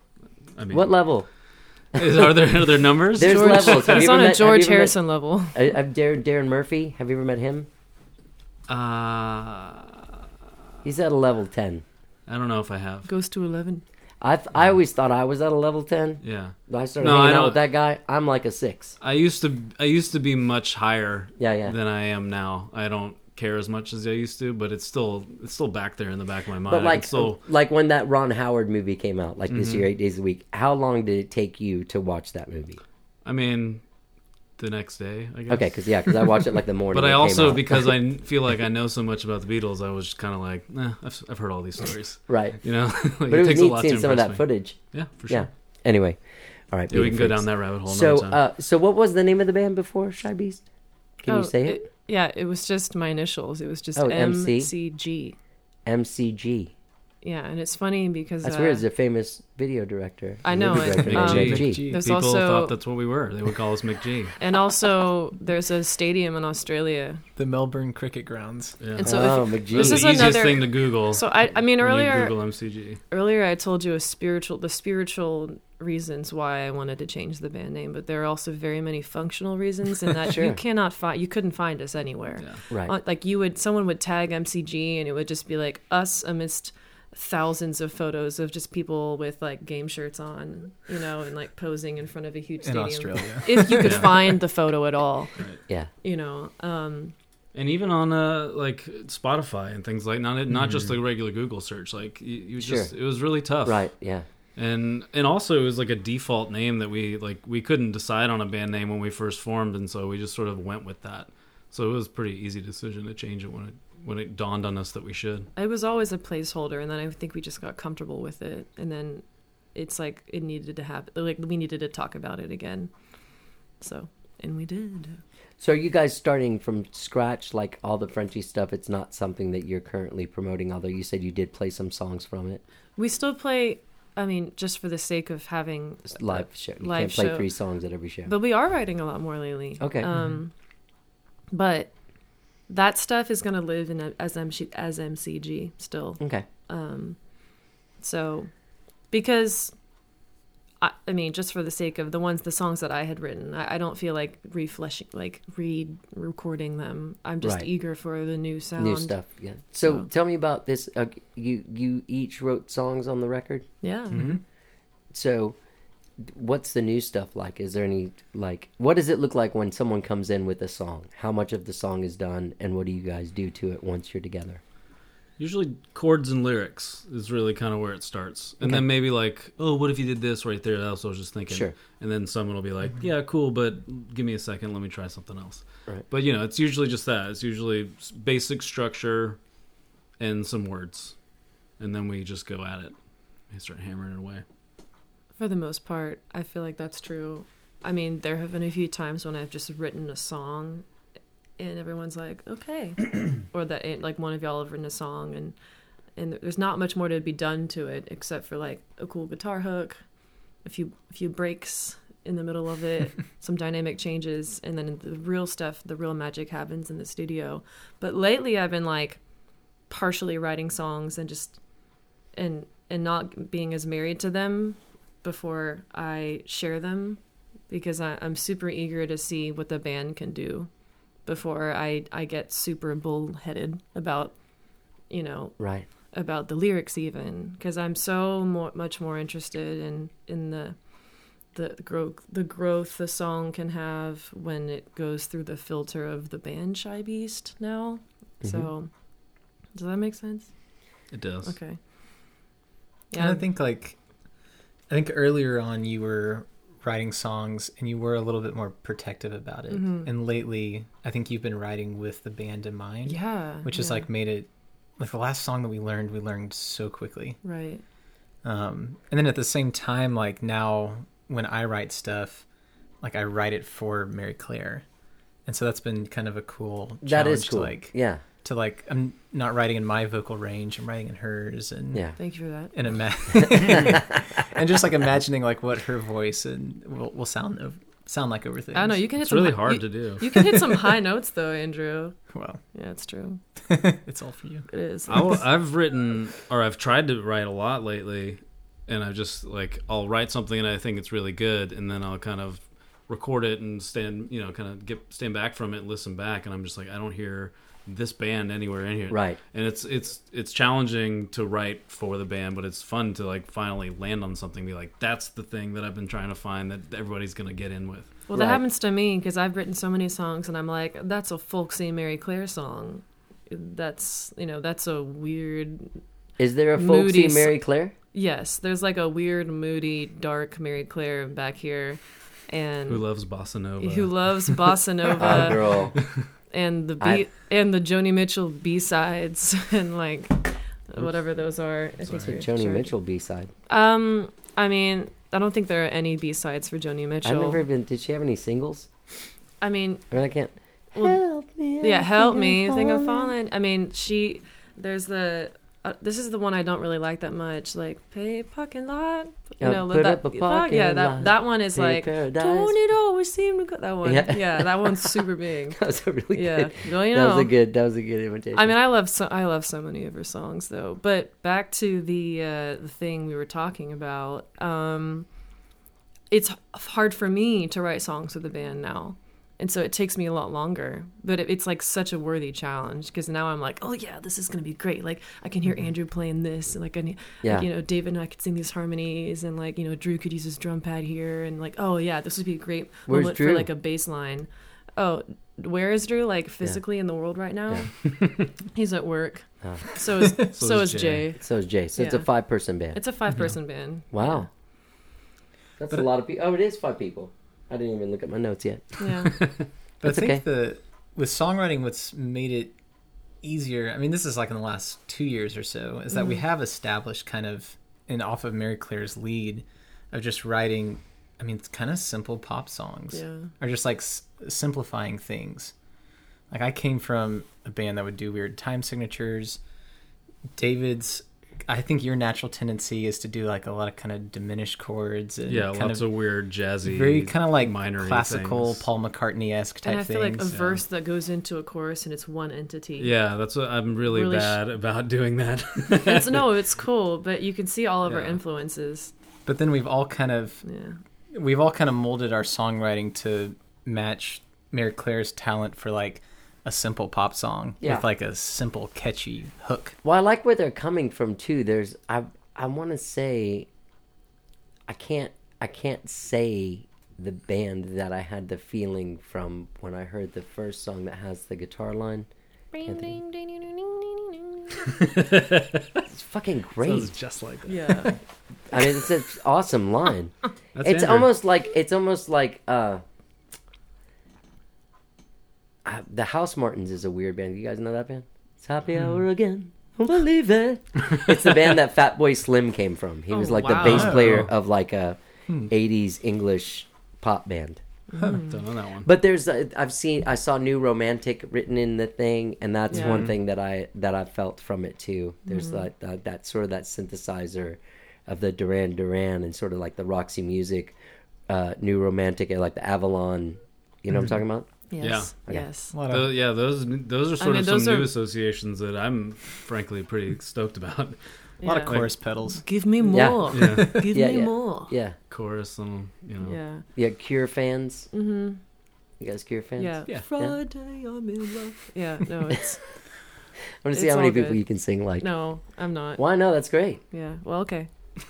F: I mean,
A: What level?
F: is, are there are there numbers?
A: There's
E: George,
A: levels. Have
E: it's
A: you
E: on
A: ever
E: a
A: met- have
E: George
A: you ever met-
E: Harrison level.
A: I, I've Darren, Darren Murphy. Have you ever met him?
F: Uh,
A: He's at a level ten.
F: I don't know if I have.
E: Goes to eleven.
A: I th- I always thought I was at a level ten.
F: Yeah,
A: When I started
F: No, I
A: hanging out
F: don't-
A: with that guy, I'm like a six.
F: I used to I used to be much higher
A: Yeah, yeah.
F: than I am now. I don't care as much as I used to, but it's still it's still back there in the back of my mind.
A: But
F: I can
A: like,
F: still,
A: like when that Ron Howard movie came out, like this
F: Mm-hmm.
A: year, eight days a week. How long did it take you to watch that movie?
F: I mean, the next day, I guess.
A: Okay, because yeah, because I watched it like the morning.
F: But I
A: it came
F: also,
A: out.
F: because I n- feel like I know so much about the Beatles, I was just kind of like, nah, I've, I've heard all these stories.
A: right.
F: You know, like,
A: But it was
F: takes a
A: neat
F: lot
A: seeing
F: to
A: some of
F: impress
A: that
F: me.
A: footage.
F: Yeah, for sure.
A: Yeah. Anyway, all right.
F: Yeah, we
A: Beatle
F: can go
A: freaks.
F: down that rabbit hole
A: So,
F: another time.
A: uh, so what was the name of the band before Shy Beast? Can
E: Oh,
A: you say it?
E: Yeah, it was just my initials. It was just
A: Oh, M C?
E: M C G.
A: M C G.
E: Yeah, and it's funny because
A: That's
E: uh,
A: weird. It's a famous video director.
E: I know,
A: movie
E: and,
A: director
F: um,
A: named
F: Mick
A: G.
G: G.
E: There's
F: People
E: also
F: thought that's what we were. They would call us McG.
E: and also there's a stadium in Australia.
G: the Melbourne Cricket Grounds.
F: Yeah.
E: And so
A: oh,
E: if,
A: McG.
E: this
F: That's
E: is
F: the easiest
E: another-
F: thing to Google.
E: so I I mean
F: when you
E: earlier
F: Google M C G.
E: earlier I told you a spiritual the spiritual reasons why I wanted to change the band name, but there are also very many functional reasons in that
A: Sure.
E: you cannot find you couldn't find us anywhere.
F: Yeah.
A: right.
E: Uh, Like you would someone would tag M C G and it would just be like us amidst thousands of photos of just people with like game shirts on, you know, and like posing in front of a huge
G: In
E: stadium.
G: Australia.
E: If you could
F: Yeah.
E: find the photo at all,
A: yeah.
E: you know. Um,
F: And even on uh like Spotify and things like not not just
A: Mm-hmm.
F: the regular Google search. Like you, you just it was really tough.
A: Right. Yeah.
F: And and also it was like a default name that we like we couldn't decide on a band name when we first formed, and so we just sort of went with that. So it was a pretty easy decision to change it when it when it dawned on us that we should.
E: it was always a placeholder, and then I think we just got comfortable with it. And then it's like it needed to happen. Like we needed to talk about it again. So, and we did.
A: So are you guys starting from scratch, like all the Frenchie stuff? It's not something that you're currently promoting, although you said you did play some songs from it.
E: We still play, I mean, just for the sake of having
A: It's live show. You
E: live
A: can't play
E: show.
A: three songs at every show.
E: But we are writing a lot more lately.
A: Okay.
E: Um, but that stuff is going to live in a, as M C, as M C G still.
A: Okay.
E: Um, so because I, I mean, just for the sake of the ones, the songs that I had written, I, I don't feel like refreshing, like re-recording them. I'm just
A: Right.
E: eager for the new sound.
A: New stuff, yeah. So
E: So-
A: tell me about this. Uh, you you each wrote songs on the record.
E: Yeah.
G: Mm-hmm.
A: So what's the new stuff like? Is there any, like, what does it look like when someone comes in with a song? How much of the song is done, and what do you guys do to it once you're together?
F: Usually chords and lyrics is really kind of where it starts. And
A: Okay.
F: then maybe like, oh, what if you did this right there? That's what I was just thinking.
A: Sure.
F: And then someone will be like, yeah, cool, but give me a second. Let me try something else.
A: Right.
F: But, you know, it's usually just that. It's usually s- basic structure and some words. And then we just go at it and start hammering it away.
E: For the most part, I feel like that's true. I mean, there have been a few times when I've just written a song and everyone's like, okay. Or that it, like one of y'all have written a song and and there's not much more to be done to it except for like a cool guitar hook, a few a few breaks in the middle of it, some dynamic changes, and then the real stuff, the real magic happens in the studio. But lately I've been like partially writing songs and just and and not being as married to them before I share them, because I, I'm super eager to see what the band can do before I, I get super bullheaded about, you know,
A: Right.
E: about the lyrics even, because I'm so more, much more interested in, in the the growth the growth the song can have when it goes through the filter of the band Shy Beast now. So does that make sense?
F: It does.
E: Okay.
G: And I think like, I think earlier on you were writing songs and you were a little bit more protective about it.
E: Mhm.
G: And lately, I think you've been writing with the band in mind.
E: Yeah.
G: Which has
E: yeah.
G: like made it, like the last song that we learned, we learned so quickly.
E: Right.
G: Um, and then at the same time, like now when I write stuff, like I write it for Mary Claire. And so that's been kind of a cool challenge
A: That is cool.
G: to like,
A: Yeah.
G: to like, I'm not writing in my vocal range, I'm writing in hers and
A: Yeah.
E: Thank you for that.
G: and ima- and just like imagining like what her voice and will, will sound of, sound like over things.
E: I don't know. You can hit
F: It's
E: some
F: really
E: hi-
F: hard
E: you,
F: to do.
E: You can hit some high notes though, Andrew.
G: Well,
E: Yeah, it's true.
G: it's all for you.
E: It is.
F: I will, I've written, or I've tried to write a lot lately, and I've just, like, I'll write something and I think it's really good, and then I'll kind of record it and stand, you know, kind of get stand back from it and listen back, and I'm just like, I don't hear this band anywhere in here.
A: Right.
F: And it's it's it's challenging to write for the band, but it's fun to, like, finally land on something, be like, that's the thing that I've been trying to find that everybody's going to get in with.
E: Well, that
A: Right.
E: happens to me because I've written so many songs, and I'm like, that's a folksy Mary Claire song. That's, you know, that's a weird.
A: Is there a
E: Moody
A: folksy
E: s-
A: Mary Claire?
E: Yes, there's like a weird, moody, dark Mary Claire back here, and
F: Who loves bossa nova?
E: who loves bossa
A: Oh,
E: nova
A: girl.
E: and the
A: I-
E: B and the Joni Mitchell B sides and like whatever those are. I think
F: Sorry.
E: you're
A: Joni
E: sure.
A: Mitchell B-side.
E: Um, I mean, I don't think there are any B sides for Joni
A: I've
E: Mitchell.
A: never even, did she have any singles?
E: I mean,
A: I mean, I can't.
E: Well,
A: help me.
E: yeah,
A: I'm
E: help
A: thinking
E: me,
A: of
E: think of
A: falling.
E: falling. I mean, she. There's the. Uh, this is the one I don't really like that much. Like, pay parking lot. You
A: Yeah,
E: know,
A: put
E: that,
A: up a
E: park-
A: parking
E: yeah, that
A: lot.
E: that one is
A: Pay
E: like.
A: paradise.
E: Don't it always seem to go? That one.
A: Yeah.
E: Yeah, that one's super big.
A: That was a really
E: Yeah,
A: good.
E: well, you
A: that was
E: know.
A: a good. That was a good imitation.
E: I mean, I love so I love so many of her songs though. But back to the uh, the thing we were talking about. Um, it's h- hard for me to write songs with the band now, and so it takes me a lot longer. But it, it's like such a worthy challenge because now I'm like, oh yeah, this is gonna be great. Like I can hear Andrew playing this, and like, I,
A: Yeah.
E: like you know, David and I could sing these harmonies, and like you know, Drew could use his drum pad here, and like, oh yeah, this would be a great
A: Where's
E: moment
A: Drew?
E: for like a bass line. Oh, where is Drew? Like physically in the world right now? He's at work.
A: Oh.
E: So is so,
F: So
E: is
F: is
E: Jay.
F: Jay.
A: So is Jay. So it's a
E: Yeah.
A: five-person band.
E: It's a five person band.
A: Wow. That's
G: But
A: a
G: it-
A: lot of people. Oh, it is five people. I didn't even look at my notes yet.
E: Yeah.
G: But
A: That's
G: I think
A: okay.
G: the with songwriting, what's made it easier. I mean, this is like in the last two years or so, is that we
E: Mhm.
G: have established kind of and off of Mary Claire's lead of just writing, I mean, it's kind of simple pop songs.
E: Yeah.
G: Or just like s- simplifying things. Like I came from a band that would do weird time signatures. David's, I think your natural tendency is to do like a lot of kind of diminished chords. And
F: Yeah,
G: kind
F: lots of, weird jazzy,
G: very kind of like
F: minor
G: classical
F: things.
G: Paul McCartney-esque type
E: And I feel
G: things.
E: like a
F: yeah.
E: verse that goes into a chorus and it's one entity.
F: Yeah, that's what I'm really,
E: Really sh-
F: bad about doing that.
E: It's, no, it's cool, but you can see all of our
F: Yeah.
E: influences.
G: But then we've all kind of
E: Yeah.
G: we've all kind of molded our songwriting to match Mary Claire's talent for like a simple pop song
A: Yeah.
G: with like a simple catchy hook.
A: Well, I like where they're coming from too. There's I I want to say I can't I can't say the band that I had the feeling from when I heard the first song that has the guitar line. Can't think- It's fucking great.
F: Sounds just like that.
E: Yeah.
A: I mean, it's an awesome line.
F: That's
A: it's
F: Andrew.
A: almost like it's almost like uh, uh, the House Martins is a weird band. You guys know that band? It's Happy
F: Hmm.
A: Hour again. Don't believe it. It's the band that Fatboy Slim came from. He was
E: Oh,
A: like
E: wow.
A: the bass player
G: Oh.
A: of like a eighties English pop band.
F: Don't know that one.
A: But there's uh, I've seen I saw New Romantic written in the thing, and that's
E: Yeah.
A: one thing that I that I felt from it too. There's like that, that sort of that synthesizer of the Duran Duran and sort of like the Roxy Music, uh, New Romantic, and like the Avalon. You know what I'm talking about?
E: Yes.
A: Okay.
E: Yes.
G: A lot
F: Tho-
G: of,
F: yeah, those those are sort
E: mean,
F: of
E: those
F: some
E: are-
F: new associations that I'm frankly pretty stoked about.
G: a lot
E: Yeah.
G: of chorus pedals.
E: Give me
A: Yeah.
E: more.
F: Yeah,
E: Give
A: Yeah,
E: me
A: yeah.
E: more.
A: Yeah,
F: chorus and you know.
E: Yeah.
A: yeah. Cure fans.
E: Mm-hmm.
A: You guys Cure fans?
E: Yeah.
F: Yeah.
E: Friday, I'm in love. Yeah. No, it's
A: I want to see
E: It's
A: how many
E: all
A: people
E: good.
A: you can sing like.
E: no. I'm not.
A: Why no? That's great.
E: Yeah. Well, okay.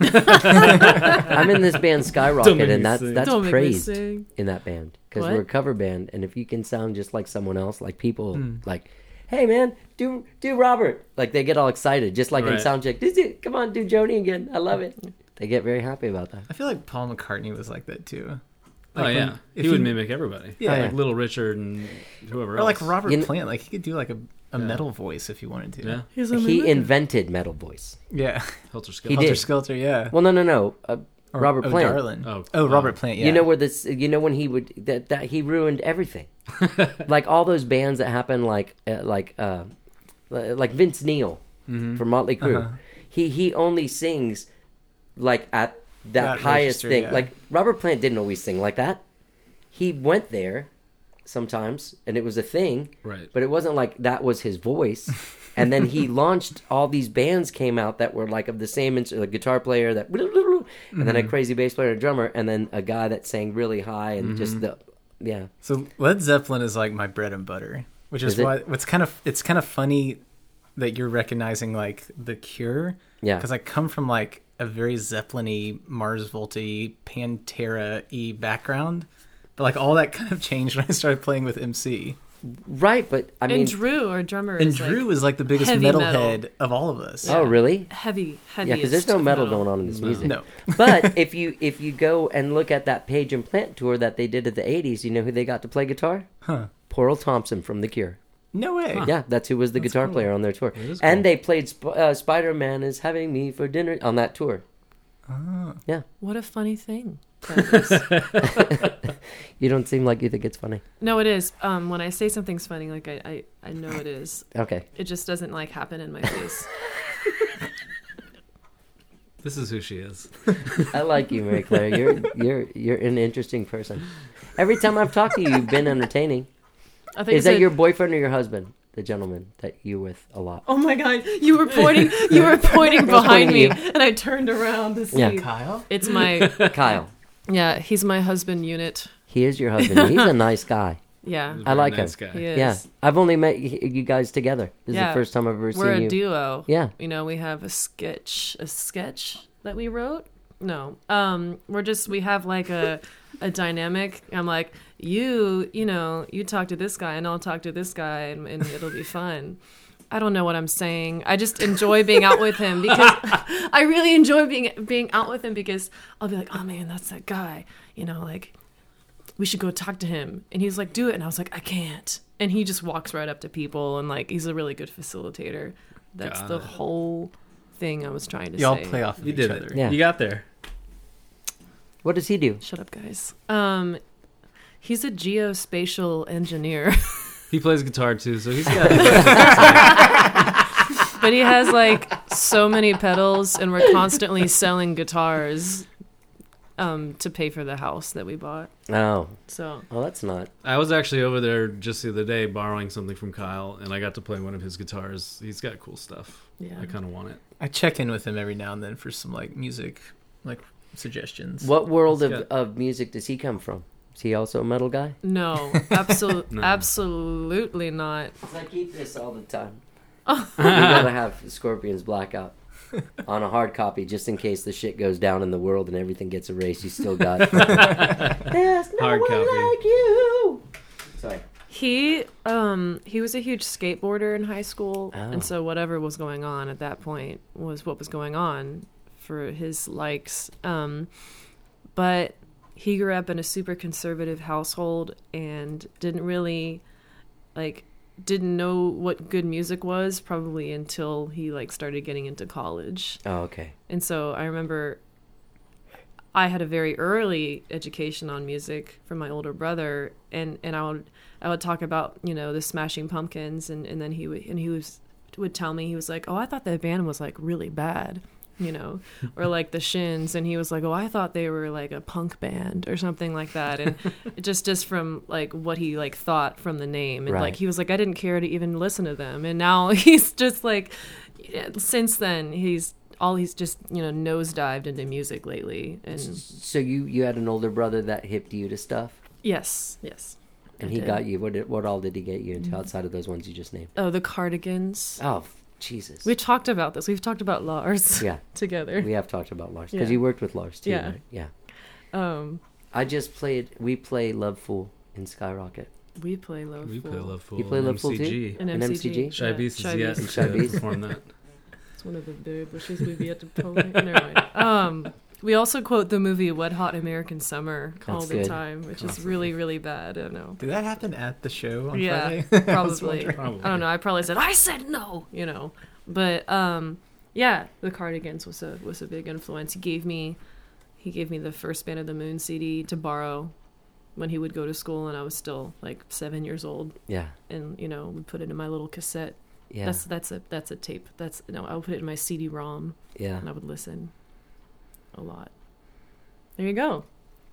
A: I'm in this band
F: Don't
A: Skyrocket,
F: make me
A: and that's
F: sing.
A: that's
E: Don't make me
A: praised
E: sing.
A: in that band because
E: What?
A: we're a cover band, and if you can sound just like someone else, like people
G: Hmm.
A: like, hey man, do do Robert, like they get all excited, just like in
F: Right.
A: soundcheck. "Do- do- Come on, do Joni again. I love it. They get very happy about that.
G: I feel like Paul McCartney was like that too.
F: Oh
G: Like
F: yeah,
G: when- if
F: he would
G: you-
F: mimic everybody.
G: Yeah.
F: like Little Richard and whoever
G: Or
F: else.
G: like Robert
A: You kn-
G: Plant, like he could do like a, a
F: Yeah.
G: metal voice if he wanted to.
F: Yeah,
E: He's a
A: He
E: mimic.
A: invented metal voice.
G: Yeah.
F: Helter
A: He
F: Skelter.
A: did.
G: Helter Skelter, yeah.
A: Well, no, no, no. Uh,
G: Or-
A: Robert
G: oh,
A: Plant.
G: Darlin.
F: Oh,
G: Oh,
F: oh.
G: Robert Plant, yeah.
A: You know where this? You know when he would that that he ruined everything, like all those bands that happened, like uh, like uh, like Vince Neil
F: Mhm.
A: from Motley Crue.
G: Uh-huh.
A: He he only sings like at that,
G: That
A: highest
G: register,
A: thing.
G: yeah.
A: Like Robert Plant didn't always sing like that. He went there sometimes, and it was a thing.
F: Right.
A: But it wasn't like that was his voice. And then he launched all these bands came out that were like of the same ins- a guitar player that, and
G: Mm-hmm.
A: then a crazy bass player, and a drummer, and then a guy that sang really high and
G: Mm-hmm.
A: just the yeah.
G: So Led Zeppelin is like my bread and butter, which is,
A: Is it?
G: why what's kind of it's kind of funny that you're recognizing like The Cure,
A: Yeah.
G: because I come from like a very Zeppelin-y, Mars Volta-y, Pantera-y background, but like all that kind of changed when I started playing with M C.
A: Right, but I mean,
E: and Drew, our drummer,
G: And
E: is
G: Drew
E: like
G: is like the biggest
E: heavy
G: metalhead
E: metal.
G: of all of us.
A: oh really?
E: heavy, heavy.
A: Yeah, because there's no metal, going on in this music.
G: No.
A: But if you if you go and look at that Page and Plant tour that they did at the eighties, you know who they got to play guitar?
G: Huh.
A: Pearl Thompson from The Cure.
G: No way.
A: Yeah, that's who was the guitar
G: cool.
A: player on their tour.
F: is
A: And
F: cool.
A: they played Sp- uh, Spider Man is having me for dinner on that tour.
G: Oh.
A: Yeah,
E: What a funny thing. that is.
A: you don't seem like you think it's funny.
E: No, it is. Um, when I say something's funny, like I, I, I know it is.
A: Okay.
E: It just doesn't like happen in my face.
F: This is who she is.
A: I like you, Mary Claire. You're you're you're an interesting person. Every time I've talked to you, you've been entertaining.
E: I think
A: Is that
E: it's a-
A: your boyfriend or your husband, the gentleman that you with a lot?
E: Oh my god! You were pointing. You were pointing
A: was
E: behind
A: pointing
E: me,
A: at
E: and I turned around to see.
A: Yeah.
G: Kyle?
E: It's my
A: Kyle.
E: yeah. He's my husband unit.
A: He is your husband. He's a nice guy.
E: Yeah,
F: He's a
A: I
F: very
A: like
F: nice
A: him.
F: guy.
E: he is.
A: Yeah, I've only met y- you guys together. This is
E: Yeah.
A: the first time I've ever
E: We're
A: seen
E: a
A: you.
E: duo.
A: Yeah.
E: You know, we have a sketch, a sketch that we wrote. No, um, we're just we have like a a dynamic. I'm like, you, you know, you talk to this guy, and I'll talk to this guy, and, and it'll be fun. I don't know what I'm saying. I just enjoy being out with him because I really enjoy being being out with him because I'll be like, oh man, that's that guy. You know, like we should go talk to him, and he's like, do it, and I was like, I can't. And he just walks right up to people, and like he's a really good facilitator. That's
F: Got
E: the
F: it.
E: whole thing I was trying to
G: Y'all
E: say.
G: play off of
F: You
G: each
F: did
G: other.
F: it.
A: Yeah.
F: You got there.
A: What does he do?
E: Shut up, guys. Um, he's a geospatial engineer,
F: He plays guitar too, so he's got.
E: but he has like so many pedals, and we're constantly selling guitars um, to pay for the house that we bought.
A: Oh,
E: So
A: well, that's not.
F: I was actually over there just the other day borrowing something from Kyle, and I got to play one of his guitars. He's got cool stuff.
E: yeah,
F: I kind of want it.
G: I check in with him every now and then for some like music, like suggestions.
A: What world
F: It's
A: of,
F: got-
A: of music does he come from? Is he also a metal guy?
E: no, absolutely,
F: No.
E: absolutely not.
A: I keep this all the time. we gotta have Scorpions Blackout on a hard copy just in case the shit goes down in the world and everything gets erased. You still got There's no
F: Hard
A: one
F: copy.
A: like you. Sorry.
E: He um he was a huge skateboarder in high school,
A: Oh.
E: and so whatever was going on at that point was what was going on for his likes. Um, but he grew up in a super conservative household and didn't really like didn't know what good music was probably until he like started getting into college.
A: Oh, okay.
E: And so I remember I had a very early education on music from my older brother, and, and I would I would talk about, you know, the Smashing Pumpkins, and, and then he would and he was would tell me, he was like, oh, I thought that band was like really bad, you know, or like the Shins, and he was like, oh, I thought they were like a punk band or something like that, and it just just from like what he like thought from the name, and
A: Right.
E: like he was like, I didn't care to even listen to them, and now he's just like, yeah, since then he's all he's just, you know, nosedived into music lately, and
A: So you you had an older brother that hipped you to stuff,
E: yes, yes,
A: and
E: I
A: he
E: did.
A: got you. What did, what all did he get you into outside of those ones you just named?
E: Oh, the Cardigans.
A: Oh, Jesus.
E: We talked about this. We've talked about Lars
A: Yeah,
E: together.
A: we have talked about Lars because
E: Yeah.
A: you worked with Lars too.
E: Yeah.
A: Right? Yeah.
E: Um,
A: I just played. We play Love Fool in Skyrocket.
E: we play Love
F: We
E: Fool.
F: play Love Fool.
A: You play
F: and
A: Love Fool too?
F: M C G.
E: And
A: And
E: M C G.
A: M C G?
F: Shy
E: Yeah,
F: Beast
E: Shy
F: is yet
E: Beast.
A: Shy
F: to
A: Beast.
F: perform that.
E: It's one of the very wishes we'd be at the pole. Never mind. Um, we also quote the movie Wet Hot American Summer all
A: That's
E: the
A: good.
E: time, which is really, really bad. I don't know.
G: Did that happen at the show on
E: Yeah,
G: Friday? I was
E: Probably.
G: wondering.
F: Probably.
E: I don't know. I probably said, I said no, you know. But um, yeah, the Cardigans was a was a big influence. He gave me he gave me the first Band of the Moon C D to borrow when he would go to school, and I was still like seven years old.
A: Yeah.
E: And you know, we put it in my little cassette.
A: Yeah.
E: That's that's a that's a tape. That's no, I would put it in my C D-ROM,
A: yeah.
E: and I would listen a lot. There you go.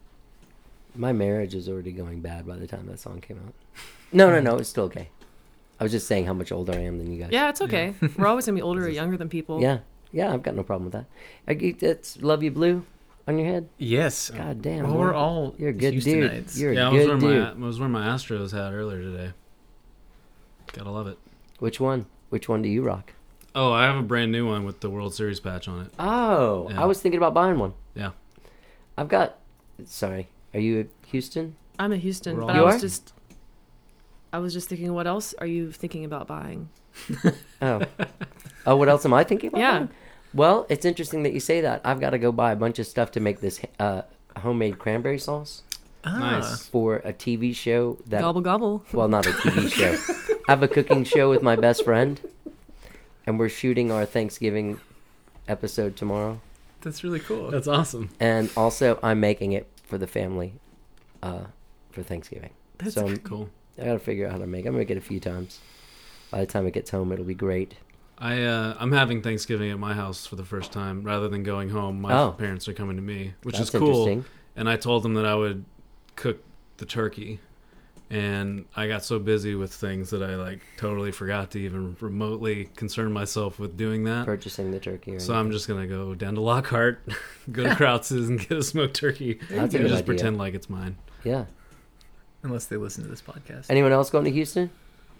A: My marriage was already going bad by the time that song came out. No, no, no. It's still okay. I was just saying how much older I am than you guys.
E: Yeah, it's okay. We're always gonna be older or younger than people.
A: Yeah. Yeah. I've got no problem with that. I get that's Love You Blue on your head.
G: Yes.
A: God damn.
G: Well,
A: boy.
G: we're all
A: You're a good dude.
G: Houstonites.
A: You're
F: Yeah,
A: a
F: I was,
A: good
F: wearing
A: dude.
F: my, I was wearing my Astros hat earlier today. Gotta love it.
A: Which one? Which one do you rock?
F: Oh, I have a brand new one with the World Series patch on it.
A: Oh,
F: Yeah.
A: I was thinking about buying one.
F: Yeah.
A: I've got. Sorry. Are you Houston?
E: I'm in Houston,
F: We're
E: but
F: all-
E: I
A: You
E: was
A: are?
E: just I was just thinking, what else are you thinking about buying?
A: Oh. Oh, what else am I thinking about?
E: Yeah.
A: buying? Well, it's interesting that you say that. I've got to go buy a bunch of stuff to make this uh, homemade cranberry sauce
G: Ah.
F: Nice.
A: for a T V show that.
E: Gobble gobble.
A: Well, not a T V show. I have a cooking show with my best friend, and we're shooting our Thanksgiving episode tomorrow.
G: That's really cool.
F: That's awesome.
A: And also, I'm making it for the family uh, for Thanksgiving.
E: That's
A: so I'm,
F: Cool.
A: I got to figure out how to make it. I'm going to make it a few times. By the time it gets home, it'll be great.
F: I uh, I'm having Thanksgiving at my house for the first time rather than going home. My
A: Oh.
F: parents are coming to me, which
A: That's
F: is cool.
A: interesting.
F: And I told them that I would cook the turkey, and I got so busy with things that I like totally forgot to even remotely concern myself with doing that.
A: Purchasing the turkey. Or
F: So I'm just gonna go down to Lockhart, go to Krautz's, and get a smoked turkey,
A: That's a
F: and
A: good
F: just
A: idea.
F: pretend like it's mine.
A: Yeah.
G: Unless they listen to this podcast.
A: Anyone else going to Houston?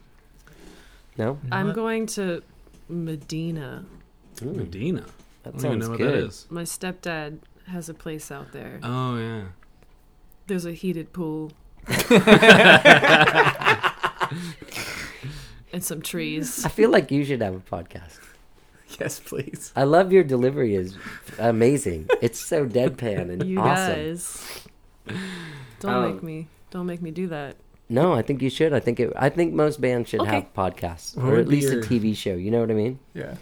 A: No?
E: I'm
G: Not-
E: going to Medina.
A: Ooh,
F: Medina. I
A: that
F: don't even
A: sounds
F: know what
A: good.
F: that is.
E: My stepdad has a place out there.
F: Oh yeah.
E: There's a heated pool. And some trees.
A: I feel like you should have a podcast.
G: Yes, please.
A: I love your delivery is amazing. It's so deadpan and
E: You
A: awesome.
E: guys. Don't
A: Um,
E: make me don't make me do that.
A: No, I think you should. I think it. I think most bands should
E: Okay.
A: have podcasts
F: What
A: or
F: would
A: at
F: be
A: least
F: your-
A: a T V show. You know what I mean?
G: Yeah.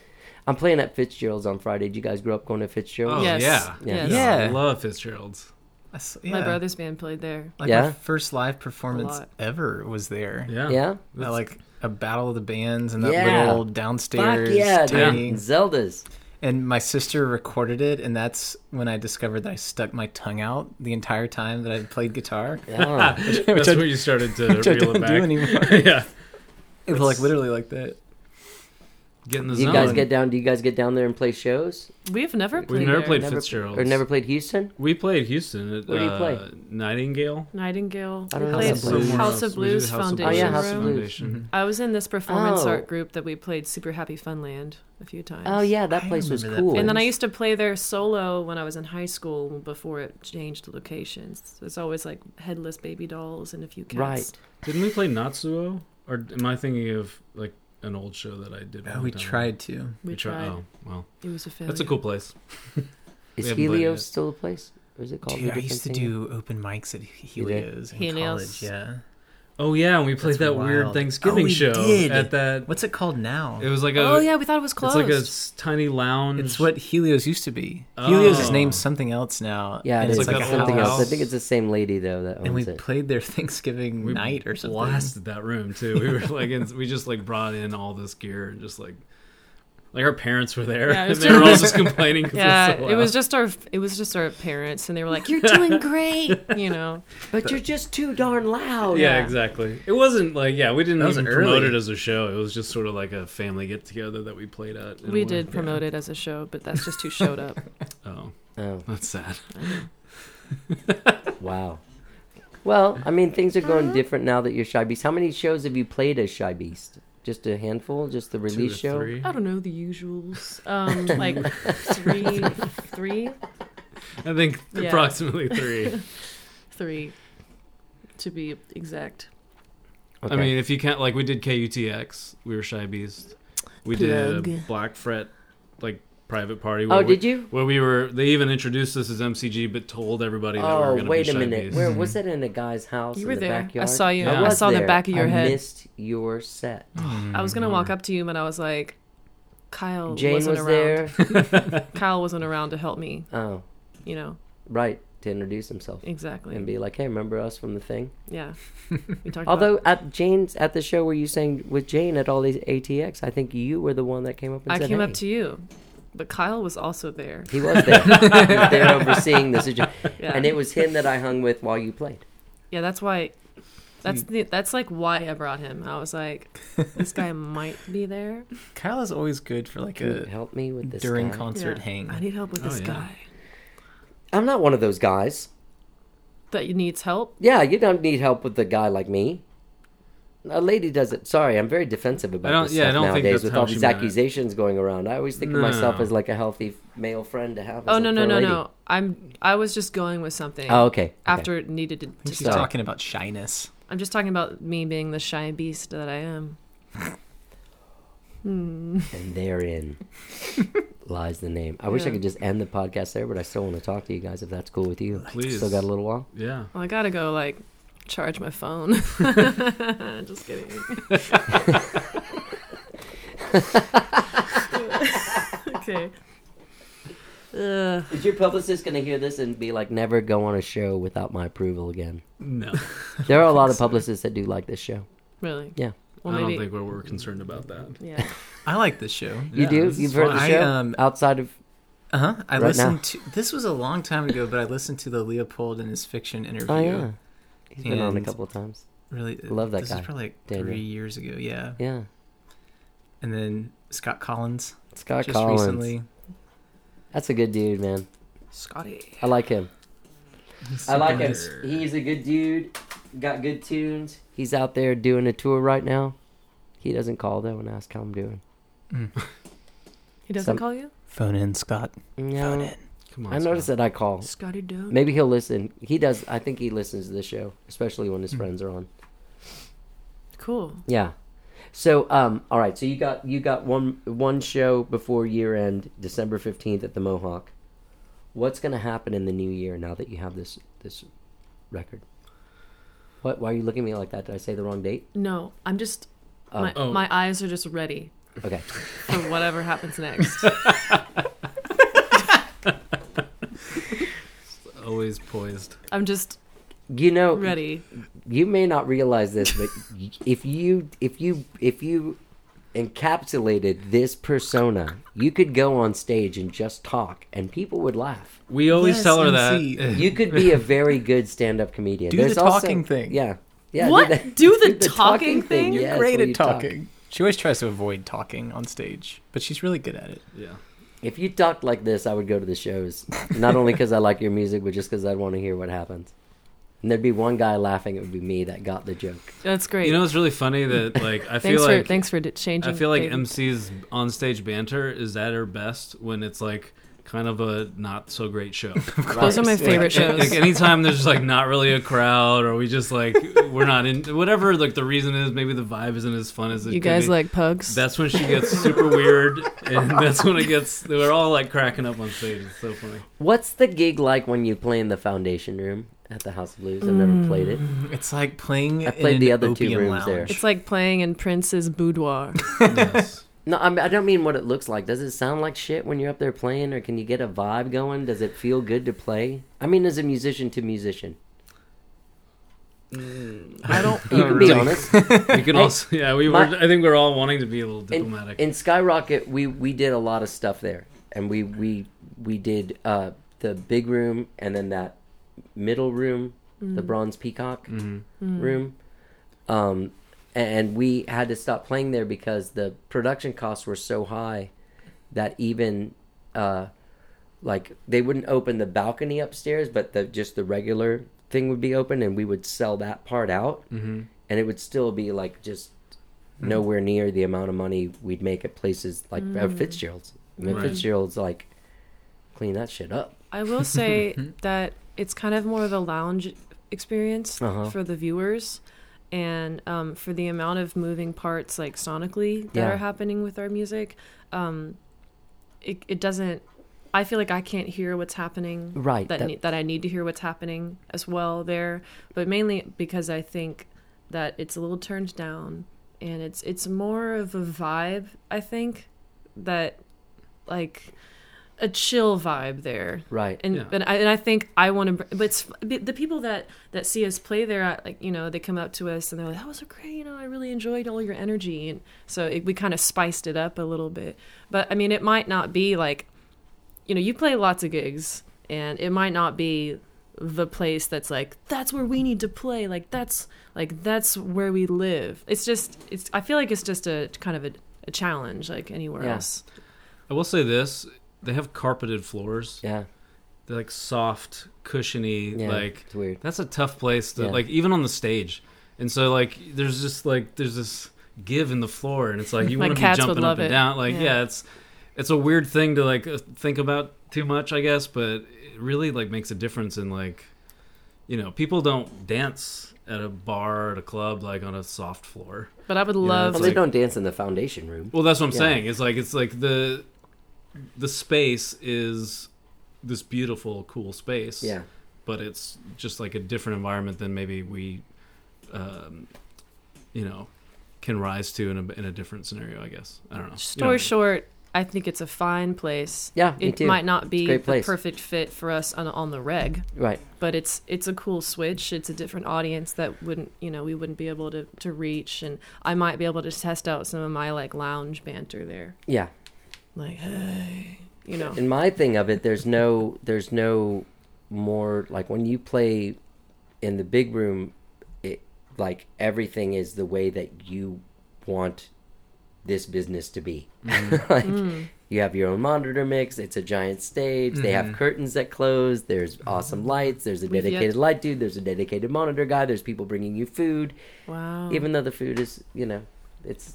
A: I'm playing at Fitzgerald's on Friday. Did you guys grow up going to
F: Oh,
A: Fitzgerald's?
E: Yes.
F: yeah.
E: Yes.
G: Yeah.
F: I love Fitzgerald's.
G: I s-
E: My
G: yeah.
E: brother's band played there.
G: Like
A: Yeah?
G: my first live performance
E: lot.
G: ever was there.
F: Yeah.
A: Yeah?
G: At, like a battle of the bands and that
A: Yeah.
G: little
A: Fuck
G: downstairs
A: yeah,
G: tiny.
A: dude. Zelda's.
G: And my sister recorded it, and that's when I discovered that I stuck my tongue out the entire time that I played guitar.
A: Yeah.
F: That's where you started to
G: Which I
F: reel
G: don't
F: it
G: do
F: back.
G: anymore.
F: yeah.
G: It was like literally like that.
F: Get in the
A: Do you
F: zone.
A: guys get down? Do you guys get down there and play shows,
E: We've never played
F: We've never
E: there.
F: played
A: Never-
F: Fitzgerald's.
A: or never played Houston?
F: We played Houston at
A: Where do you
F: uh,
A: play?
F: Nightingale.
E: Nightingale.
A: I
E: we
A: don't know
E: played
A: that place.
F: Somewhere
E: House
F: else.
E: of
F: We
E: Blues
F: did House of
E: Foundation.
A: Oh, yeah, House of
E: Room.
A: Blues.
F: Foundation.
E: I was in this performance
A: Oh.
E: art group that we played Super Happy Funland a few times.
A: Oh yeah, that
G: I
A: place was
G: remember that
A: cool.
G: place.
E: And then I used to play there solo when I was in high school before it changed locations. It's always like headless baby dolls and a few cats.
A: Right.
F: Didn't we play Natsuo? Or am I thinking of like an old show that I did?
G: Oh,
F: one
G: we
F: time?
G: tried to.
E: We
F: tri-
E: tried.
F: Oh, well.
E: It was a failure.
F: That's a cool place.
A: Is
F: we haven't played
A: Helios
F: it.
A: still a place? Or is it called?
G: Dude,
A: a
G: I used to
A: different thing?
G: do open mics at Helios in
E: Helios.
G: college. Yeah.
F: Oh, yeah. And we played
G: That's
F: that weird
G: wild.
F: Thanksgiving
G: Oh, we
F: show
G: did.
F: at that.
G: What's it called now?
F: It was like a.
E: Oh yeah, we thought it was
F: It's
E: closed.
F: like a s- tiny lounge.
G: It's what Helios used to be. Helios is
F: Oh.
G: named something else now.
A: Yeah,
G: and
A: it
F: It's
A: is
F: like
A: like
F: that
A: something
F: old
A: else. I
F: house.
A: think it's the same lady though that
G: And we
A: owns it.
G: played their Thanksgiving
F: We
G: night or something.
F: blasted that room too. We were like, in, we just like brought in all this gear and just like, like our parents were there
E: Yeah, it
F: and
E: was
F: they were all
E: just-
F: just complaining. 'cause
E: yeah,
F: it was, so
E: it was
F: loud.
E: just our it was just our parents, and they were like, "You're doing great," you know.
A: But you're just too darn loud.
F: Yeah,
E: yeah.
F: exactly. It wasn't like yeah, we didn't
G: That was
F: even promote
G: early.
F: it as a show. It was just sort of like a family get together that we played at. in a
E: We
F: way.
E: did promote it as a show, but that's just who showed up.
F: Oh,
A: Oh,
F: that's sad.
A: wow. Well, I mean, things are going different now that you're Shy Beast. How many shows have you played as Shy Beast? Just a handful? Just the
F: Two
A: release
F: or
A: show?
F: three.
E: I don't know the usuals. Um, like three, three,
F: I think
E: Yeah.
F: approximately three.
E: three, to be exact.
A: Okay.
F: I mean, if you can't, like, we did K U T X. We were Shy Beast. We did
E: Plug.
F: a Black Fret, like, private party.
A: oh,
F: where we-
A: did you?
F: Where we were, they even introduced us as M C G, but told everybody that we were
A: Oh,
F: going to
A: wait
F: be
A: a
F: Shy
A: minute.
F: Beast.
A: Where was it in a guy's house
E: You
A: in
E: were
A: the
E: there. I
A: backyard?
E: saw you.
F: Yeah.
E: I
A: was
E: saw the
A: there.
E: back of your
A: I
E: head.
A: missed your set.
E: I was gonna walk up to you, and I was like, Kyle
A: Jane
E: wasn't
A: was
E: around.
A: there.
E: Kyle wasn't around to help me.
A: Oh,
E: You know
A: right. To introduce himself
E: exactly.
A: and be like, "Hey, remember us from the thing?"
E: Yeah. We talked
A: Although
E: about,
A: at Jane's at the show where you sang with Jane at all these A T X, I think you were the one that came up and
E: I
A: said,
E: came
A: "Hey."
E: up to you, but Kyle was also there.
A: He was there. He was there overseeing the situation,
E: Yeah.
A: and it was him that I hung with while you played.
E: Yeah, that's why. That's the, that's like why I brought him. I was like, this guy might be there.
G: Kyle is always good for like
A: Can you
G: a
A: help me with this
G: during
A: guy?
G: concert
E: Yeah.
G: hang.
E: I need help with
F: Oh,
E: this
F: yeah.
E: guy
A: I'm not one of those guys.
E: that needs help.
A: Yeah, you don't need help with a guy like me. A lady does it. Sorry, I'm very defensive about
F: I don't-
A: this
F: yeah, I
A: stuff
F: don't think
A: nowadays
F: that's
A: with
F: how
A: all
F: she
A: these
F: meant it.
A: accusations going around. I always think of myself
F: No.
A: as like a healthy male friend to have. as
E: Oh
A: a-
E: no
A: for
E: no
A: a
E: no
A: lady.
E: no! I'm I was just going with something.
A: Oh, okay. okay.
E: After it needed to,
G: I
E: to
G: think she's
A: Sorry.
E: stop.
G: talking about shyness.
E: I'm just talking about me being the shy beast that I am. Hmm.
A: And therein lies the name. I wish I
E: Yeah.
A: could just end the podcast there, but I still want to talk to you guys if that's cool with you.
F: Please.
A: Still got a little while.
F: Yeah.
E: Well, I gotta go like charge my phone. Just kidding. Okay. Ugh.
A: Is your publicist going to hear this and be like, never go on a show without my approval again?
F: No.
A: There are a lot of publicists that do like this show.
E: Really?
A: Yeah.
E: Well,
F: I
E: maybe.
F: don't think we're, we're concerned about that.
E: Yeah.
G: I like this show.
A: You
F: Yeah,
A: do?
F: this is
A: You've heard
F: fun.
A: the
G: I,
A: show?
G: um,
A: Outside of...
G: Uh huh. I
A: Right
G: listened
A: now.
G: to this was a long time ago, but I listened to the Leopold and his fiction interview.
A: Oh, yeah. He's been on a
G: And-
A: couple of times.
G: Really
A: Love that
G: this
A: guy,
G: is probably like
A: Daniel.
G: three years ago. Yeah.
A: Yeah.
G: And then Scott Collins
A: Scott
G: just
A: Collins.
G: recently.
A: That's a good dude, man.
E: Scotty.
A: I like him.
G: He's
A: I like him.
G: super-
A: He's a good dude. Got good tunes. He's out there doing a tour right now. He doesn't call, though, and ask how I'm doing.
G: Mm.
E: He doesn't
A: Some-
E: call you?
G: Phone in, Scott. Phone
A: No,
G: in.
F: Come on.
A: I noticed
F: Scott.
A: that I call.
E: Scotty Doe?
A: Maybe he'll listen. He does. I think he listens to the show, especially when his
G: Mm.
A: friends are on.
E: Cool.
A: Yeah. So, um, all right. So you got you got one one show before year end, December fifteenth at the Mohawk. What's going to happen in the new year now that you have this this record? What? Why are you looking at me like that? Did I say the wrong date?
E: No, I'm just.
A: Oh.
E: My,
F: Oh.
E: my eyes are just ready.
A: Okay.
E: for whatever happens next.
F: Always poised.
E: I'm just
A: You know,
E: ready.
A: you may not realize this, but if you if you if you encapsulated this persona, you could go on stage and just talk, and people would laugh.
F: We always
G: Yes,
F: tell her
G: M C.
F: that.
A: You could be a very good stand-up comedian.
G: Do the
A: There's also-
G: talking thing.
A: Yeah. Yeah.
E: What?
A: that-
E: Do the talking thing?
G: You're
A: yes,
G: great
A: where
G: at
A: you talk.
G: talking. She always tries to avoid talking on stage, but she's really good at it.
F: Yeah.
A: If you talked like this, I would go to the shows. Not only because I like your music, but just because I'd want to hear what happens. And there'd be one guy laughing. It would be me that got the joke.
E: That's great.
F: You know, it's really funny that like I feel
E: thanks for
F: like
E: thanks for d- changing.
F: I feel like
E: baby.
F: M C's on stage banter is at her best when it's like kind of a not so great show.
E: Those are my favorite shows.
F: Like anytime there's like not really a crowd, or we just like we're not in whatever like the reason is, maybe the vibe isn't as fun as it
E: You
F: could
E: guys
F: be.
E: like pugs?
F: That's when she gets super weird, and that's when it gets. We're all like cracking up on stage. It's so funny.
A: What's the gig like when you play in the Foundation Room at the House of Blues? I've never played it.
G: It's like playing.
A: I played
G: in
A: the
G: an
A: other two
G: opium
A: rooms
G: lounge.
A: there.
E: It's like playing in Prince's boudoir.
F: Yes.
A: No, I, mean, I don't mean what it looks like. Does it sound like shit when you're up there playing, or can you get a vibe going? Does it feel good to play? I mean, as a musician to musician.
E: I don't.
A: You can be
F: really.
A: honest.
F: We can
A: Hey,
F: also, yeah, we
A: my-
F: were. I think we're all wanting to be a little
A: in,
F: diplomatic.
A: in Skyrocket, we we did a lot of stuff there, and we we we did uh, the big room, and then that middle room, the Bronze Peacock
F: Mhm.
A: room, um, and we had to stop playing there because the production costs were so high that even uh, like they wouldn't open the balcony upstairs, but the just the regular thing would be open, and we would sell that part out,
F: Mhm.
A: and it would still be like just nowhere near the amount of money we'd make at places like uh, Fitzgerald's. I mean,
F: Right.
A: Fitzgerald's like clean that shit up.
E: I will say that it's kind of more of a lounge experience
A: Uh-huh.
E: for the viewers, and um, for the amount of moving parts, like sonically, that
A: Yeah.
E: are happening with our music. Um, it it doesn't. I feel like I can't hear what's happening.
A: Right,
E: That
A: that-
E: ne- that I need to hear what's happening as well there, but mainly because I think that it's a little turned down, and it's it's more of a vibe. I think that like a chill vibe there.
A: Right.
E: And
F: Yeah.
E: but I, and I think I want to. But it's the people that that see us play there. I- Like you know, they come up to us and they're like, "That was so great! You know, I really enjoyed all your energy." And so it, we kind of spiced it up a little bit. But I mean, it might not be like, you know, you play lots of gigs, and it might not be the place that's like that's where we need to play. Like that's like that's where we live. It's just it's. I feel like it's just a kind of a, a challenge, like anywhere
A: Yeah.
E: else.
F: I will say this: they have carpeted floors.
A: Yeah.
F: They're like soft, cushiony.
A: Yeah.
F: Like
A: it's weird.
F: that's a tough place to
A: Yeah.
F: like, even on the stage. And so like, there's just like there's this give in the floor, and it's like you
E: My
F: want to be
E: cats would
F: jumping
E: love
F: up and
E: it.
F: down. Like
E: Yeah.
F: yeah. it's it's a weird thing to like uh, think about too much, I guess, but it really like makes a difference in like, you know, people don't dance at a bar or at a club like on a soft floor.
E: But I would
F: know,
E: love.
A: Well,
F: it's
A: they
F: like-
A: don't dance in the Foundation Room.
F: Well, that's what I'm
A: Yeah.
F: saying. It's like it's like the the space is this beautiful, cool space.
A: Yeah.
F: But it's just like a different environment than maybe we, um, you know, can rise to in a in a different scenario. I guess I don't know.
E: Story
F: You know,
E: short, I think it's a fine place.
A: Yeah, me
E: It
A: too.
E: might not be
A: great
E: the
A: place.
E: perfect fit for us on, on the reg,
A: Right.
E: but it's it's a cool switch. It's a different audience that wouldn't you know we wouldn't be able to, to reach, and I might be able to test out some of my like lounge banter there.
A: Yeah.
E: Like hey, you know.
A: In my thing of it, there's no, there's no more like when you play in the big room, it like everything is the way that you want this business to be. like you have your own monitor mix. It's a giant stage. They have curtains that close. There's awesome lights. There's a
E: We've yet-
A: dedicated light dude. There's a dedicated monitor guy. There's people bringing you food.
E: Wow.
A: Even though the food is, you know, it's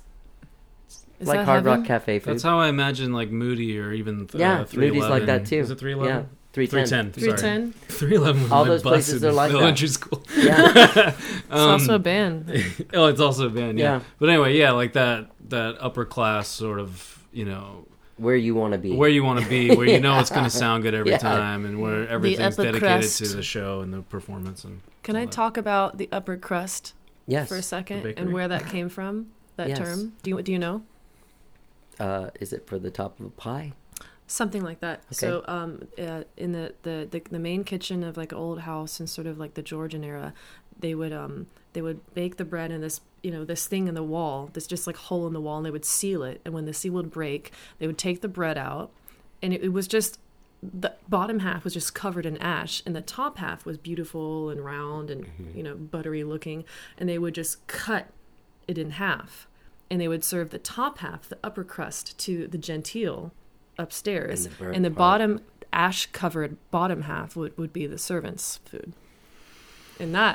E: Is
A: like
E: that
A: Hard
E: heaven?
A: Rock Cafe food.
F: That's how I imagine like Moody or even th-
A: yeah,
F: uh, three
A: Moody's like that
F: eleven.
A: too.
F: Is it three
A: Yeah,
F: eleven?
A: three
F: three
A: ten.
F: ten.
E: three ten.
F: three eleven.
A: All those places are like that.
F: elementary school.
A: Yeah,
E: It's
F: Um,
E: also a band.
F: oh, it's also a band. Yeah.
A: Yeah.
F: But anyway, yeah, like that that upper class sort of, you know,
A: where you want to be.
F: where you want to be, where you know it's going to sound good every
A: Yeah.
F: time, and where everything's
E: upper
F: dedicated
E: crust.
F: to the show and the performance. And
E: Can
F: all
E: I
F: that.
E: talk about the upper crust
A: yes.
E: for a second
F: bakery?
E: and where that came from? That
A: Yes.
E: term. Do you do you know?
A: Uh, is it for the top of a pie?
E: Something like that.
A: Okay.
E: So, um, uh, in the, the, the, the main kitchen of like an old house in sort of like the Georgian era, they would um they would bake the bread in this you know this thing in the wall, this just like hole in the wall, and they would seal it. And when the seal would break, they would take the bread out, and it, it was just the bottom half was just covered in ash, and the top half was beautiful and round and you know buttery looking. And they would just cut it in half, and they would serve the top half, the upper crust, to the genteel upstairs,
A: And the burnt
E: and the
A: part.
E: bottom ash covered bottom half would, would be the servants' food. And that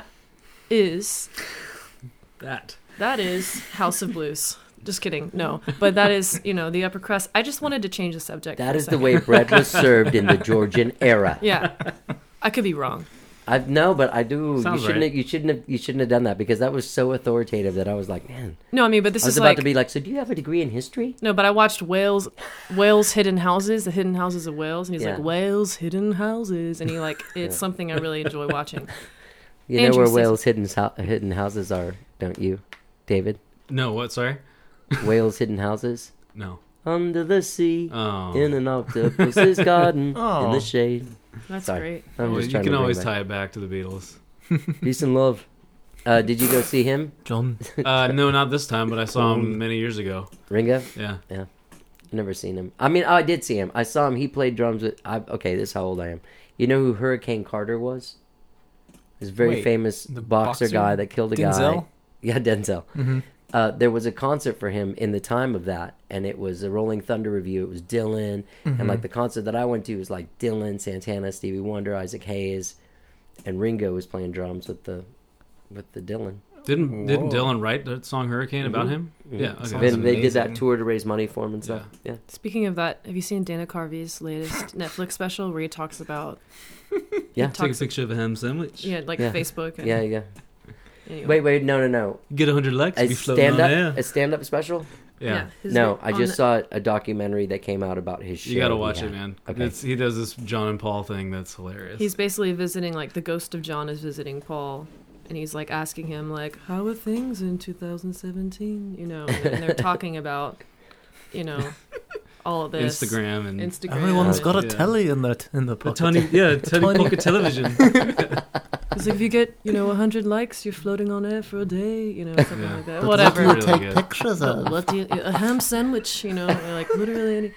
E: is
F: That.
E: that is House of Blues. Just kidding. No. But that is, you know, the upper crust. I just wanted to change the subject.
A: That
E: for a
A: is the
E: second.
A: way bread was served in the Georgian era.
E: Yeah. I could be wrong.
A: I no, but I do.
F: Sounds
A: you shouldn't.
F: right.
A: Have, you shouldn't have. You shouldn't have done that because that was so authoritative that I was like, man.
E: No, I mean, but this
A: I was
E: is
A: about
E: like
A: to be like, so do you have a degree in history?
E: No, but I watched Wales, Wales Hidden Houses, the Hidden Houses of Wales, and he's
A: Yeah.
E: like Wales Hidden Houses, and he like it's something I really enjoy watching.
A: You know
E: Andrew
A: where
E: says-
A: Wales hidden hou- hidden houses are, don't you, David?
F: No, what? Sorry?
A: Wales hidden houses
F: No.
A: under the sea,
F: Oh.
A: in an octopus's garden, in
G: Oh.
A: the shade.
E: That's
A: Sorry.
E: great.
A: I'm
F: Well,
A: just
F: you
A: trying
F: can
A: to bring
F: always
A: back-
F: tie it back to the Beatles.
A: Peace and love. Uh, did you go see him,
G: John.
F: Uh, no, not this time, but I saw him many years ago.
A: Ringo?
F: Yeah.
A: Never seen him. I mean, oh, I did see him. I saw him. He played drums with. I, okay, this is how old I am. You know who Hurricane Carter was? This very
G: Wait,
A: famous
G: the
A: boxer,
G: boxer?
A: guy that killed a guy.
G: Denzel?
A: Yeah, Denzel.
G: Mm-hmm.
A: Uh, there was a concert for him in the time of that, and it was a Rolling Thunder review. It was Dylan,
G: Mm-hmm.
A: and like the concert that I went to was like Dylan, Santana, Stevie Wonder, Isaac Hayes, and Ringo was playing drums with the with the Dylan.
F: Didn't didn't
G: Whoa.
F: Dylan write that song Hurricane about
A: Mhm.
F: him?
A: Mhm.
F: Yeah. Okay.
G: Sounds
A: Then they did that
G: amazing.
A: tour to raise money for him and stuff. Yeah.
E: Speaking of that, have you seen Dana Carvey's latest Netflix special where he talks about
A: Yeah.
F: Take a
E: talks-
F: picture of a ham sandwich.
E: yeah like
A: Yeah.
E: Facebook? And,
A: Yeah, yeah.
E: anyway.
A: Wait, wait, no, no, no.
F: Get a hundred likes.
A: A
F: Be floating
A: stand
F: on
A: up,
F: air.
A: a stand up special?
F: Yeah.
E: his
A: No,
E: name-
A: I
E: on
A: just
E: the-
A: saw a documentary that came out about his show.
F: You gotta
A: he
F: watch
A: had.
F: it, man.
A: Okay.
F: It's, he does this John and Paul thing that's hilarious.
E: He's basically visiting, like, the ghost of John is visiting Paul, and he's, like, asking him, like, how are things in two thousand seventeen? You know, and, and they're talking about, you know, all of this.
F: Instagram and
E: Instagram.
G: Everyone's
E: and-
G: got a
F: Yeah.
G: telly in the in the
F: a
G: pocket.
F: tiny, yeah, tiny
G: Tiny-
F: pocket television.
E: It's like, if you get, you know, one hundred likes, you're floating on air for a day, you know, something
F: Yeah.
E: like that.
G: But
E: Whatever.
G: What do you
F: Really
G: take
F: good.
G: pictures
E: Uh,
G: of?
E: what do you, a ham sandwich, you know, like, literally any...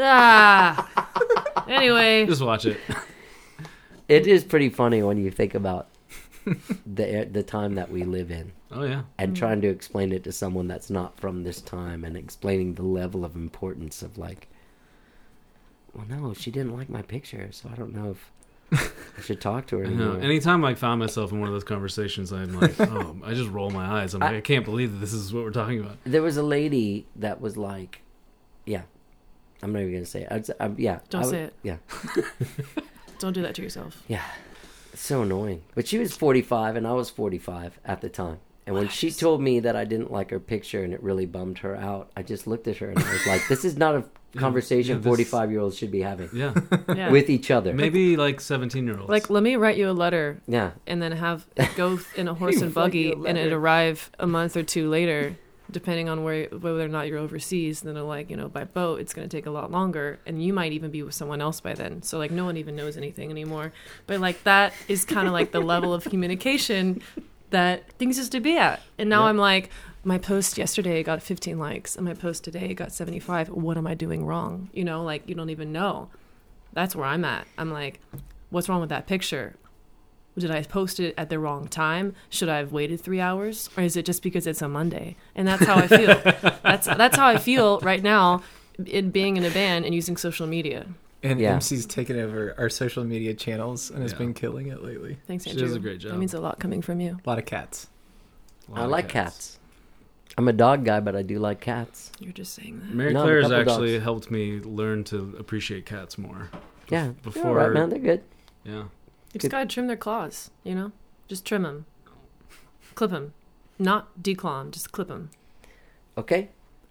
E: Ah! Anyway.
F: Just watch it.
A: It is pretty funny when you think about the the time that we live in
F: Oh yeah.
A: and trying to explain it to someone that's not from this time and explaining the level of importance of like, well, no, she didn't like my picture, so I don't know if I should talk to her
F: I know.
A: anymore.
F: Anytime I found myself in one of those conversations, I'm like, oh, I just roll my eyes. I'm like,
A: I-
F: I can't believe that this is what we're talking about.
A: There was a lady that was like, yeah, I'm not even gonna say it. I'd, say- um, yeah,
E: Don't
A: I would-
E: say it.
A: Yeah,
E: Don't do that to yourself.
A: yeah, it's so annoying. But she was forty-five and I was forty-five at the time. And when she told me that I didn't like her picture and it really bummed her out, I just looked at her and I was like, this is not a conversation
F: yeah, this-
A: forty-five-year-olds should be having
F: Yeah.
E: Yeah.
A: with each other.
F: Maybe like seventeen year olds.
E: Like, let me write you a letter
A: Yeah.
E: and then have it go in a horse
A: You
E: and
A: write
E: buggy
A: you a
E: and it
A: letter.
E: arrive a month or two later, depending on where whether or not you're overseas. Then they're like, you know, by boat it's going to take a lot longer, and you might even be with someone else by then. So like, no one even knows anything anymore. But like, that is kind of like the level of communication that things used to be at. And now
A: Yeah.
E: I'm like, my post yesterday got fifteen likes, and my post today got seventy-five. What am I doing wrong? You know, like, you don't even know. That's where I'm at. I'm like, what's wrong with that picture? Did I post it at the wrong time? Should I have waited three hours? Or is it just because it's a Monday? And that's how I feel. that's that's how I feel right now in being in a band and using social media.
G: And
A: Yeah.
G: M C's taken over our social media channels and has
F: Yeah.
G: been killing it lately.
E: Thanks,
F: She
E: Andrew.
F: does a great job.
E: That means a lot coming from you.
G: A lot of cats.
F: A lot
A: I
F: of
A: like cats. I'm a dog guy, but I do like cats.
E: You're just saying that.
F: Mary
A: No, a
F: Claire has
A: couple
F: actually
A: dogs.
F: helped me learn to appreciate cats more.
A: Yeah.
F: Before-
A: They're all right, man. They're good.
F: Yeah.
E: You
A: Good.
E: just gotta trim their claws, you know? Just trim them. Clip them. Not declaw them, just clip them.
A: Okay.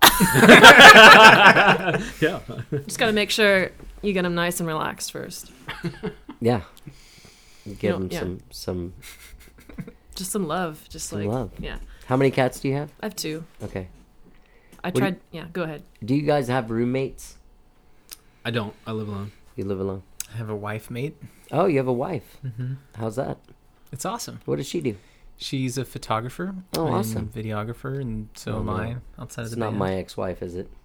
F: Yeah.
E: Just gotta make sure you get them nice and relaxed first.
A: Yeah. Give
E: know,
A: them
E: yeah.
A: some some.
E: Just some love. Just
A: Some
E: like,
A: love.
E: yeah.
A: How many cats do you have?
E: I have two.
A: Okay.
E: I
A: do you-
E: tried. Yeah, go ahead.
A: Do you guys have roommates?
F: I don't. I live alone.
A: You live alone.
G: I have a wife mate.
A: Oh, you have a wife.
G: Mm-hmm.
A: How's that?
G: It's awesome.
A: What does she do?
G: She's a photographer.
A: Oh,
G: and
A: awesome.
G: videographer, and so
A: Oh,
G: am
A: no.
G: I. Outside
A: It's
G: of the
A: not
G: band.
A: my ex-wife, is it?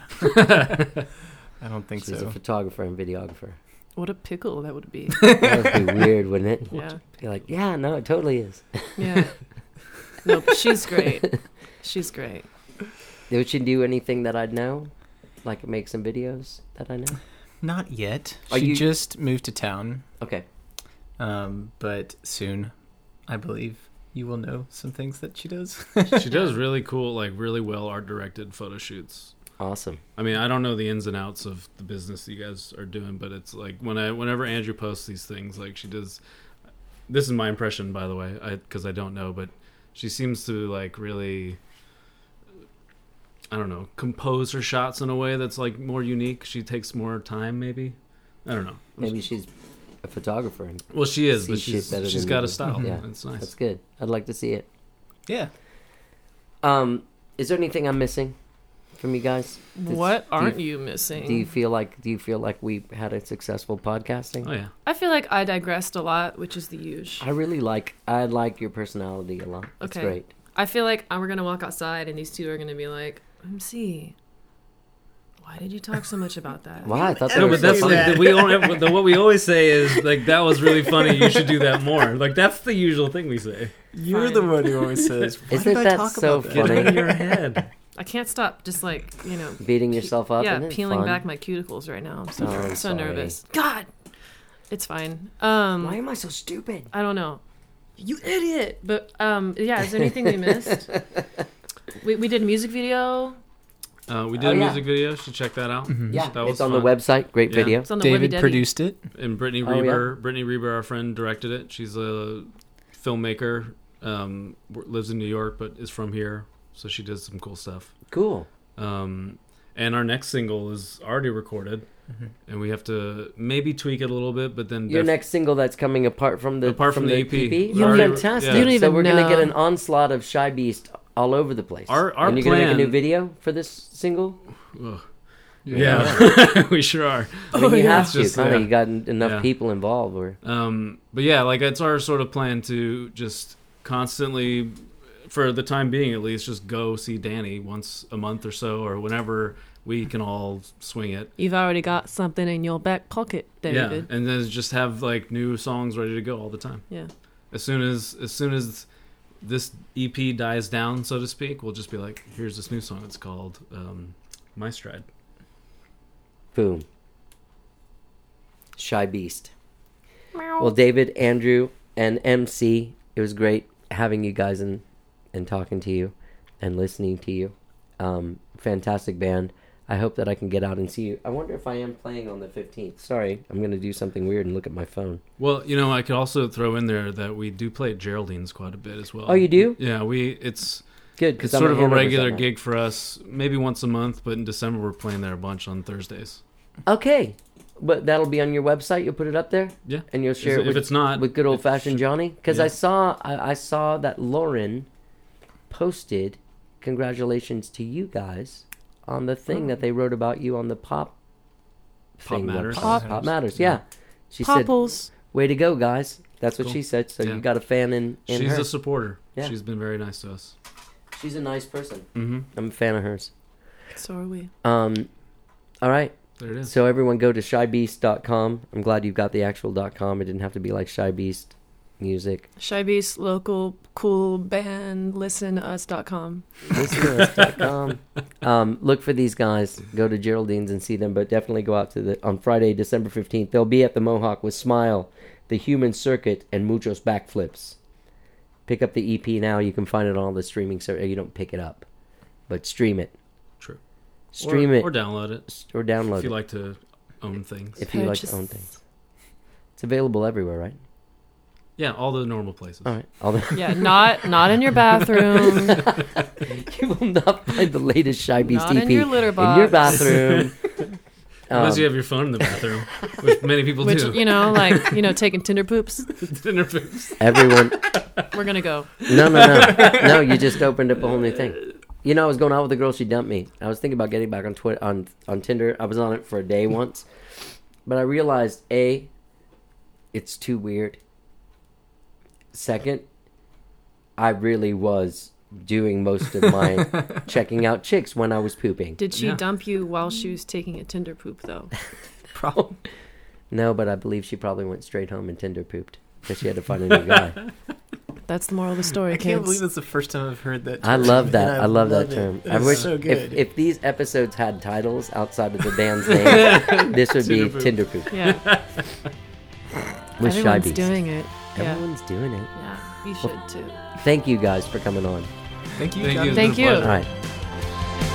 G: I don't think
A: She's
G: so.
A: a photographer and videographer.
E: What a pickle that would be.
A: That would be weird, wouldn't it?
E: Yeah.
A: You're like, yeah, no, it totally is.
E: Yeah. No, but she's great. She's great.
A: Would she do anything that I'd know? Like make some videos that I know?
G: Not yet.
A: Are
G: She
A: you-
G: just moved to town,
A: Okay.
G: um, but soon, I believe you will know some things that she does.
F: She does really cool, like really well art directed photo shoots.
A: Awesome.
F: I mean, I don't know the ins and outs of the business you guys are doing, but it's like when I, whenever Andrew posts these things, like she does. This is my impression, by the way, I because I don't know, but she seems to like really, I don't know, compose her shots in a way that's like more unique. She takes more time, maybe. I don't know.
A: Maybe she's a photographer. And
F: Well, she is,
A: See
F: but
A: shit
F: she's
A: better
F: she's
A: than
F: got
A: you
F: a
A: do.
F: style.
A: Yeah.
F: It's nice.
A: that's good. I'd like to see it.
G: Yeah.
A: Um, is there anything I'm missing from you guys? Does-
E: What
A: do you-
E: aren't you missing?
A: Do you feel like do you feel like we had a successful podcasting?
F: Oh yeah.
E: I feel like I digressed a lot, which is the huge.
A: I really like I like your personality a lot. It's
E: Okay.
A: great.
E: I feel like uh, we're gonna walk outside and these two are gonna be like, M C, why did you talk so much about that?
A: Wow, I thought that
F: No,
A: was
F: but that's
A: so
F: like
A: funny.
F: the, we don't, the, what we always say is like that was really funny. You should do that more. Like that's the usual thing we say.
G: You're
E: Fine.
G: the one who always says, Why
A: Isn't
G: did I
A: that
G: talk
A: so
G: about that?
F: Get it
A: funny?
F: in your head.
E: I can't stop just like, you know,
A: Beating
E: pe-
A: yourself up.
E: yeah,
A: isn't it
E: peeling
A: fun?
E: back my cuticles right now. I'm so,
A: Oh, I'm
E: so
A: sorry.
E: nervous. God, it's fine. Um,
A: Why am I so stupid?
E: I don't know. You idiot. But um, yeah, is there anything we missed? we we did a music video.
F: Uh, we did
A: Oh,
F: a
A: yeah.
F: music video. You should check that out.
A: Yeah,
F: That was
A: it's on
F: fun.
A: the website. Great
F: Yeah.
A: video.
E: It's on the Webby
G: David
E: Debby.
G: produced it.
F: And Brittany
A: Oh, yeah?
F: Reber, Brittany Reber, our friend, directed it. She's a filmmaker. Um, w- lives in New York, but is from here, so she does some cool stuff.
A: Cool.
F: Um, and our next single is already recorded, and we have to maybe tweak it a little bit, but then
A: Your
F: def-
A: next single that's coming apart from the
F: Apart from the E P.
A: Oh,
F: Already-
A: fantastic!
F: yeah. You
E: don't
A: so
E: even
A: we're gonna get
E: know.
A: an onslaught of Shy Beast all over the place.
F: Our- our
A: and you're gonna make a new
F: plan-
A: video for this single.
F: Ugh. Yeah, we sure are.
A: I mean, you
E: yeah.
A: have to.
F: Just,
A: Kind of.
F: yeah.
A: You got en- enough
F: Yeah.
A: people involved. Or
F: Um, but yeah, like it's our sort of plan to just constantly, for the time being at least, just go see Danny once a month or so, or whenever we can all swing it.
E: You've already got something in your back pocket, David.
F: Yeah, and then just have like new songs ready to go all the time.
E: Yeah.
F: As soon as as soon as this E P dies down, so to speak, we'll just be like, here's this new song. It's called um, My Stride.
A: boom. Shy Beast. Well, David, Andrew, and M C, it was great having you guys and and talking to you and listening to you. Um, fantastic band. I hope that I can get out and see you. I wonder if I am playing on the fifteenth. Sorry, I'm going to do something weird and look at my phone.
F: Well, you know, I could also throw in there that we do play at Geraldine's quite a bit as well.
A: Oh, you do?
F: Yeah, we it's
A: Good,
F: it's
A: because
F: sort of a regular gig for us. Maybe once a month, but in December we're playing there a bunch on Thursdays.
A: Okay, but that'll be on your website. You'll put it up there,
F: Yeah,
A: and you'll share
F: if,
A: it with,
F: if it's not
A: with good old fashioned Johnny. Because
F: yeah.
A: I saw, I, I saw that Lauren posted congratulations to you guys on the thing that they wrote about you on the pop.
F: Pop
A: thing
F: Matters.
A: website.
E: Pop-
A: Pop Matters. Yeah, she said,
E: Popples.
A: "Way to go, guys." That's what
F: Cool.
A: she said. So
F: Yeah.
A: you got a fan in, in
F: She's
A: her.
F: a supporter.
A: Yeah.
F: She's been very nice to us.
A: She's a nice person.
F: Mm-hmm.
A: I'm a fan of hers.
E: So are we.
A: Um, all right.
F: There it is.
A: So everyone go to shy beast dot com. I'm glad you've got the actual .com. It didn't have to be like Shy Beast Music.
E: Shy Beast, local, cool band, listen to us dot com.
A: listen to us dot com. Um, look for these guys. Go to Geraldine's and see them, but definitely go out to the on Friday, December fifteenth. They'll be at the Mohawk with Smile, The Human Circuit, and Muchos Backflips. Pick up the E P now. You can find it on all the streaming service. You don't pick it up, but stream it.
F: True.
A: Stream
F: or,
A: it
F: or download it
A: or download
F: if you
A: it
F: like to own things.
A: if you like to
E: Purchase.
A: own things. It's available everywhere, right?
F: Yeah, all the normal places.
A: All right. All the
E: Yeah, not not in your bathroom.
A: you will not find the latest Shy Beast
E: Not
A: E P
E: in your litter
A: in your
E: box.
A: bathroom.
F: Unless
A: Um,
F: you have your phone in the bathroom, which many people
E: Which,
F: do.
E: you know, like, you know, taking Tinder poops.
F: Dinner poops.
A: everyone.
E: We're going to go.
A: No, no, no, no. You just opened up a whole new thing. You know, I was going out with a girl. She dumped me. I was thinking about getting back on Twitter, on on Tinder. I was on it for a day once, but I realized a, it's too weird. Second, I really was doing most of my checking out chicks when I was pooping.
E: Did she
F: Yeah.
E: dump you while she was taking a Tinder poop, though?
G: Problem.
A: No, but I believe she probably went straight home and Tinder pooped because she had to find a new guy.
E: That's the moral of the story,
G: I
E: kids.
G: can't believe that's the first time I've heard that.
A: I
G: term,
A: love that.
G: and
A: I love that
G: it.
A: term.
G: It's
A: I wish
G: so
A: if,
G: good.
A: if these episodes had titles outside of the band's name, this would be
F: Tinder poop.
A: Tinder poop
E: Yeah.
A: with Shy
E: Everyone's
A: Beast.
E: doing it. Yeah.
A: Everyone's doing it.
E: Yeah. You should too.
A: Thank you guys for coming on.
G: Thank you.
F: Thank
G: John.
F: you.
E: Thank
F: It's been
E: you.
F: a
A: All
F: pleasure.
A: right.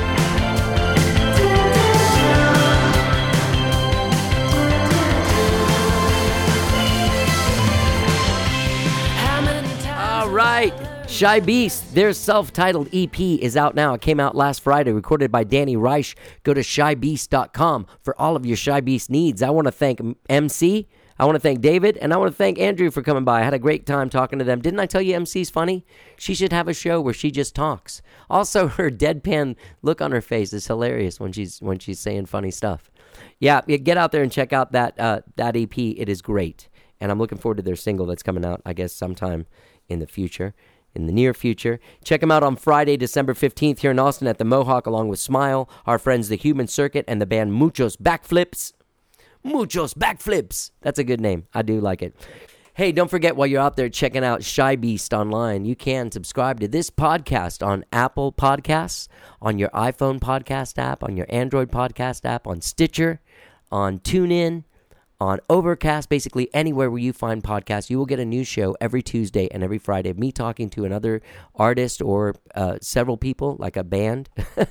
D: How many times
A: All right. Shy Beast, their self-titled E P is out now. It came out last Friday, recorded by Danny Reich. Go to shy beast dot com for all of your Shy Beast needs. I want to thank M C, I want to thank David, and I want to thank Andrew for coming by. I had a great time talking to them. Didn't I tell you M C's funny? She should have a show where she just talks. Also, her deadpan look on her face is hilarious when she's when she's saying funny stuff. Yeah, yeah, get out there and check out that uh, that E P. It is great, and I'm looking forward to their single that's coming out, I guess, sometime in the future. In the near future. Check them out on Friday, December fifteenth here in Austin at the Mohawk, along with Smile, our friends The Human Circuit, and the band Muchos Backflips. Muchos Backflips. That's a good name. I do like it. Hey, don't forget, while you're out there checking out Shy Beast online, you can subscribe to this podcast on Apple Podcasts, on your iPhone podcast app, on your Android podcast app, on Stitcher, on TuneIn, on Overcast, basically anywhere where you find podcasts. You will get a new show every Tuesday and every Friday of me talking to another artist or uh, several people, like a band,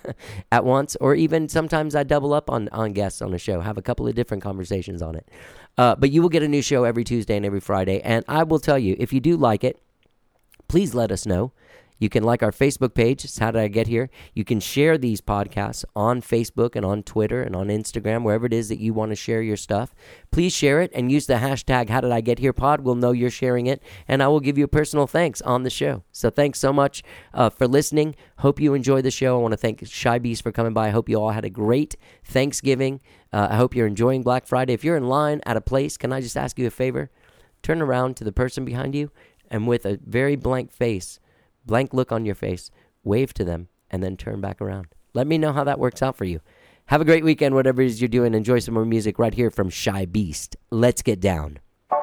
A: at once. Or even sometimes I double up on, on guests on the show, have a couple of different conversations on it. Uh, but you will get a new show every Tuesday and every Friday. And I will tell you, if you do like it, please let us know. You can like our Facebook page. It's How Did I Get Here? You can share these podcasts on Facebook and on Twitter and on Instagram, wherever it is that you want to share your stuff. Please share it and use the hashtag How Did I Get Here Pod. We'll know you're sharing it, and I will give you a personal thanks on the show. So thanks so much uh, for listening. Hope you enjoy the show. I want to thank Shy Beast for coming by. I hope you all had a great Thanksgiving. Uh, I hope you're enjoying Black Friday. If you're in line at a place, can I just ask you a favor? Turn around to the person behind you, and with a very blank face, blank look on your face, wave to them, and then turn back around. Let me know how that works out for you. Have a great weekend, whatever it is you're doing. Enjoy some more music right here from Shy Beast. Let's get down.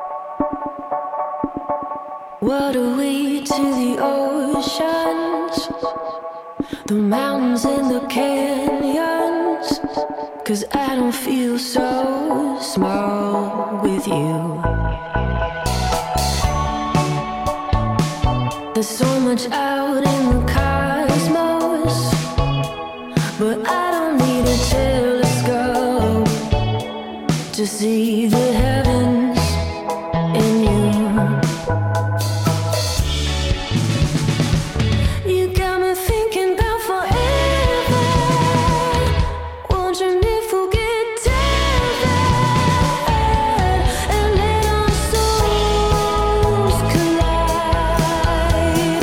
D: What are we to the oceans, the mountains and the canyons? 'Cause I don't feel so small with you. There's so much out in the cosmos, but I don't need a telescope to see the heavens in you. You got me thinking about forever, wondering if we'll get tethered and let our souls collide.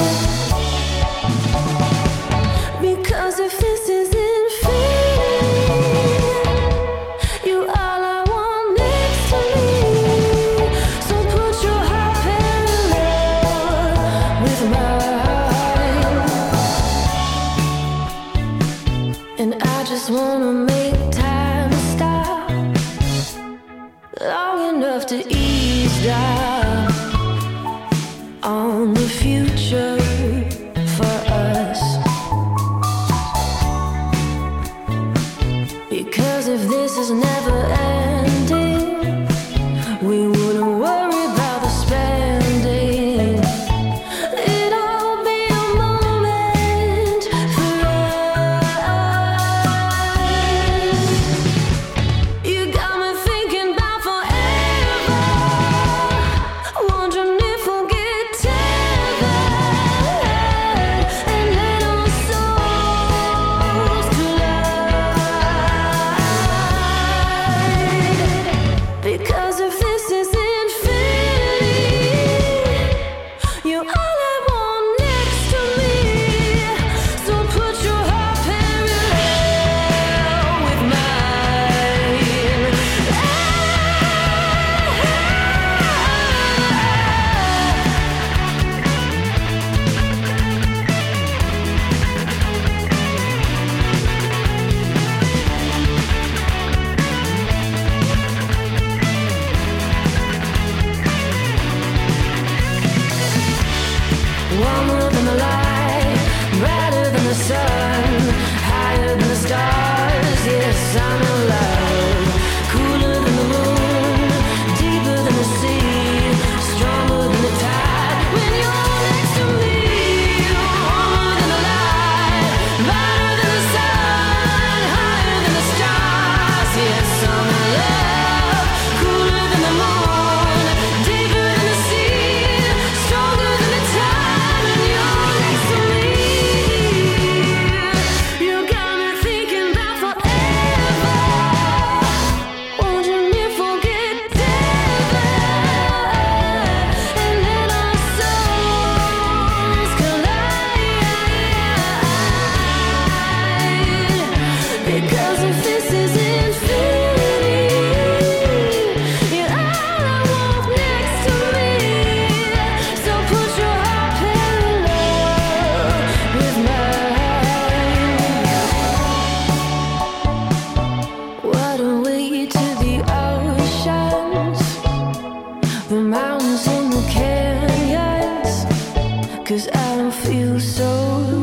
D: Because if this is infinity, you're all I want next to me. So put your heart parallel with mine, and I just wanna make time stop long enough to eavesdrop on the future for us. Because if this is never ending, we wouldn't worry about the spending. It'll be a moment for us. You got me thinking about forever, wondering if we'll get tethered and let our souls collide. Because if this is infinity, you're all I want next to me. So put your heart parallel with mine. Why don't we to the oceans, the mountains and the canyons? 'Cause I don't feel so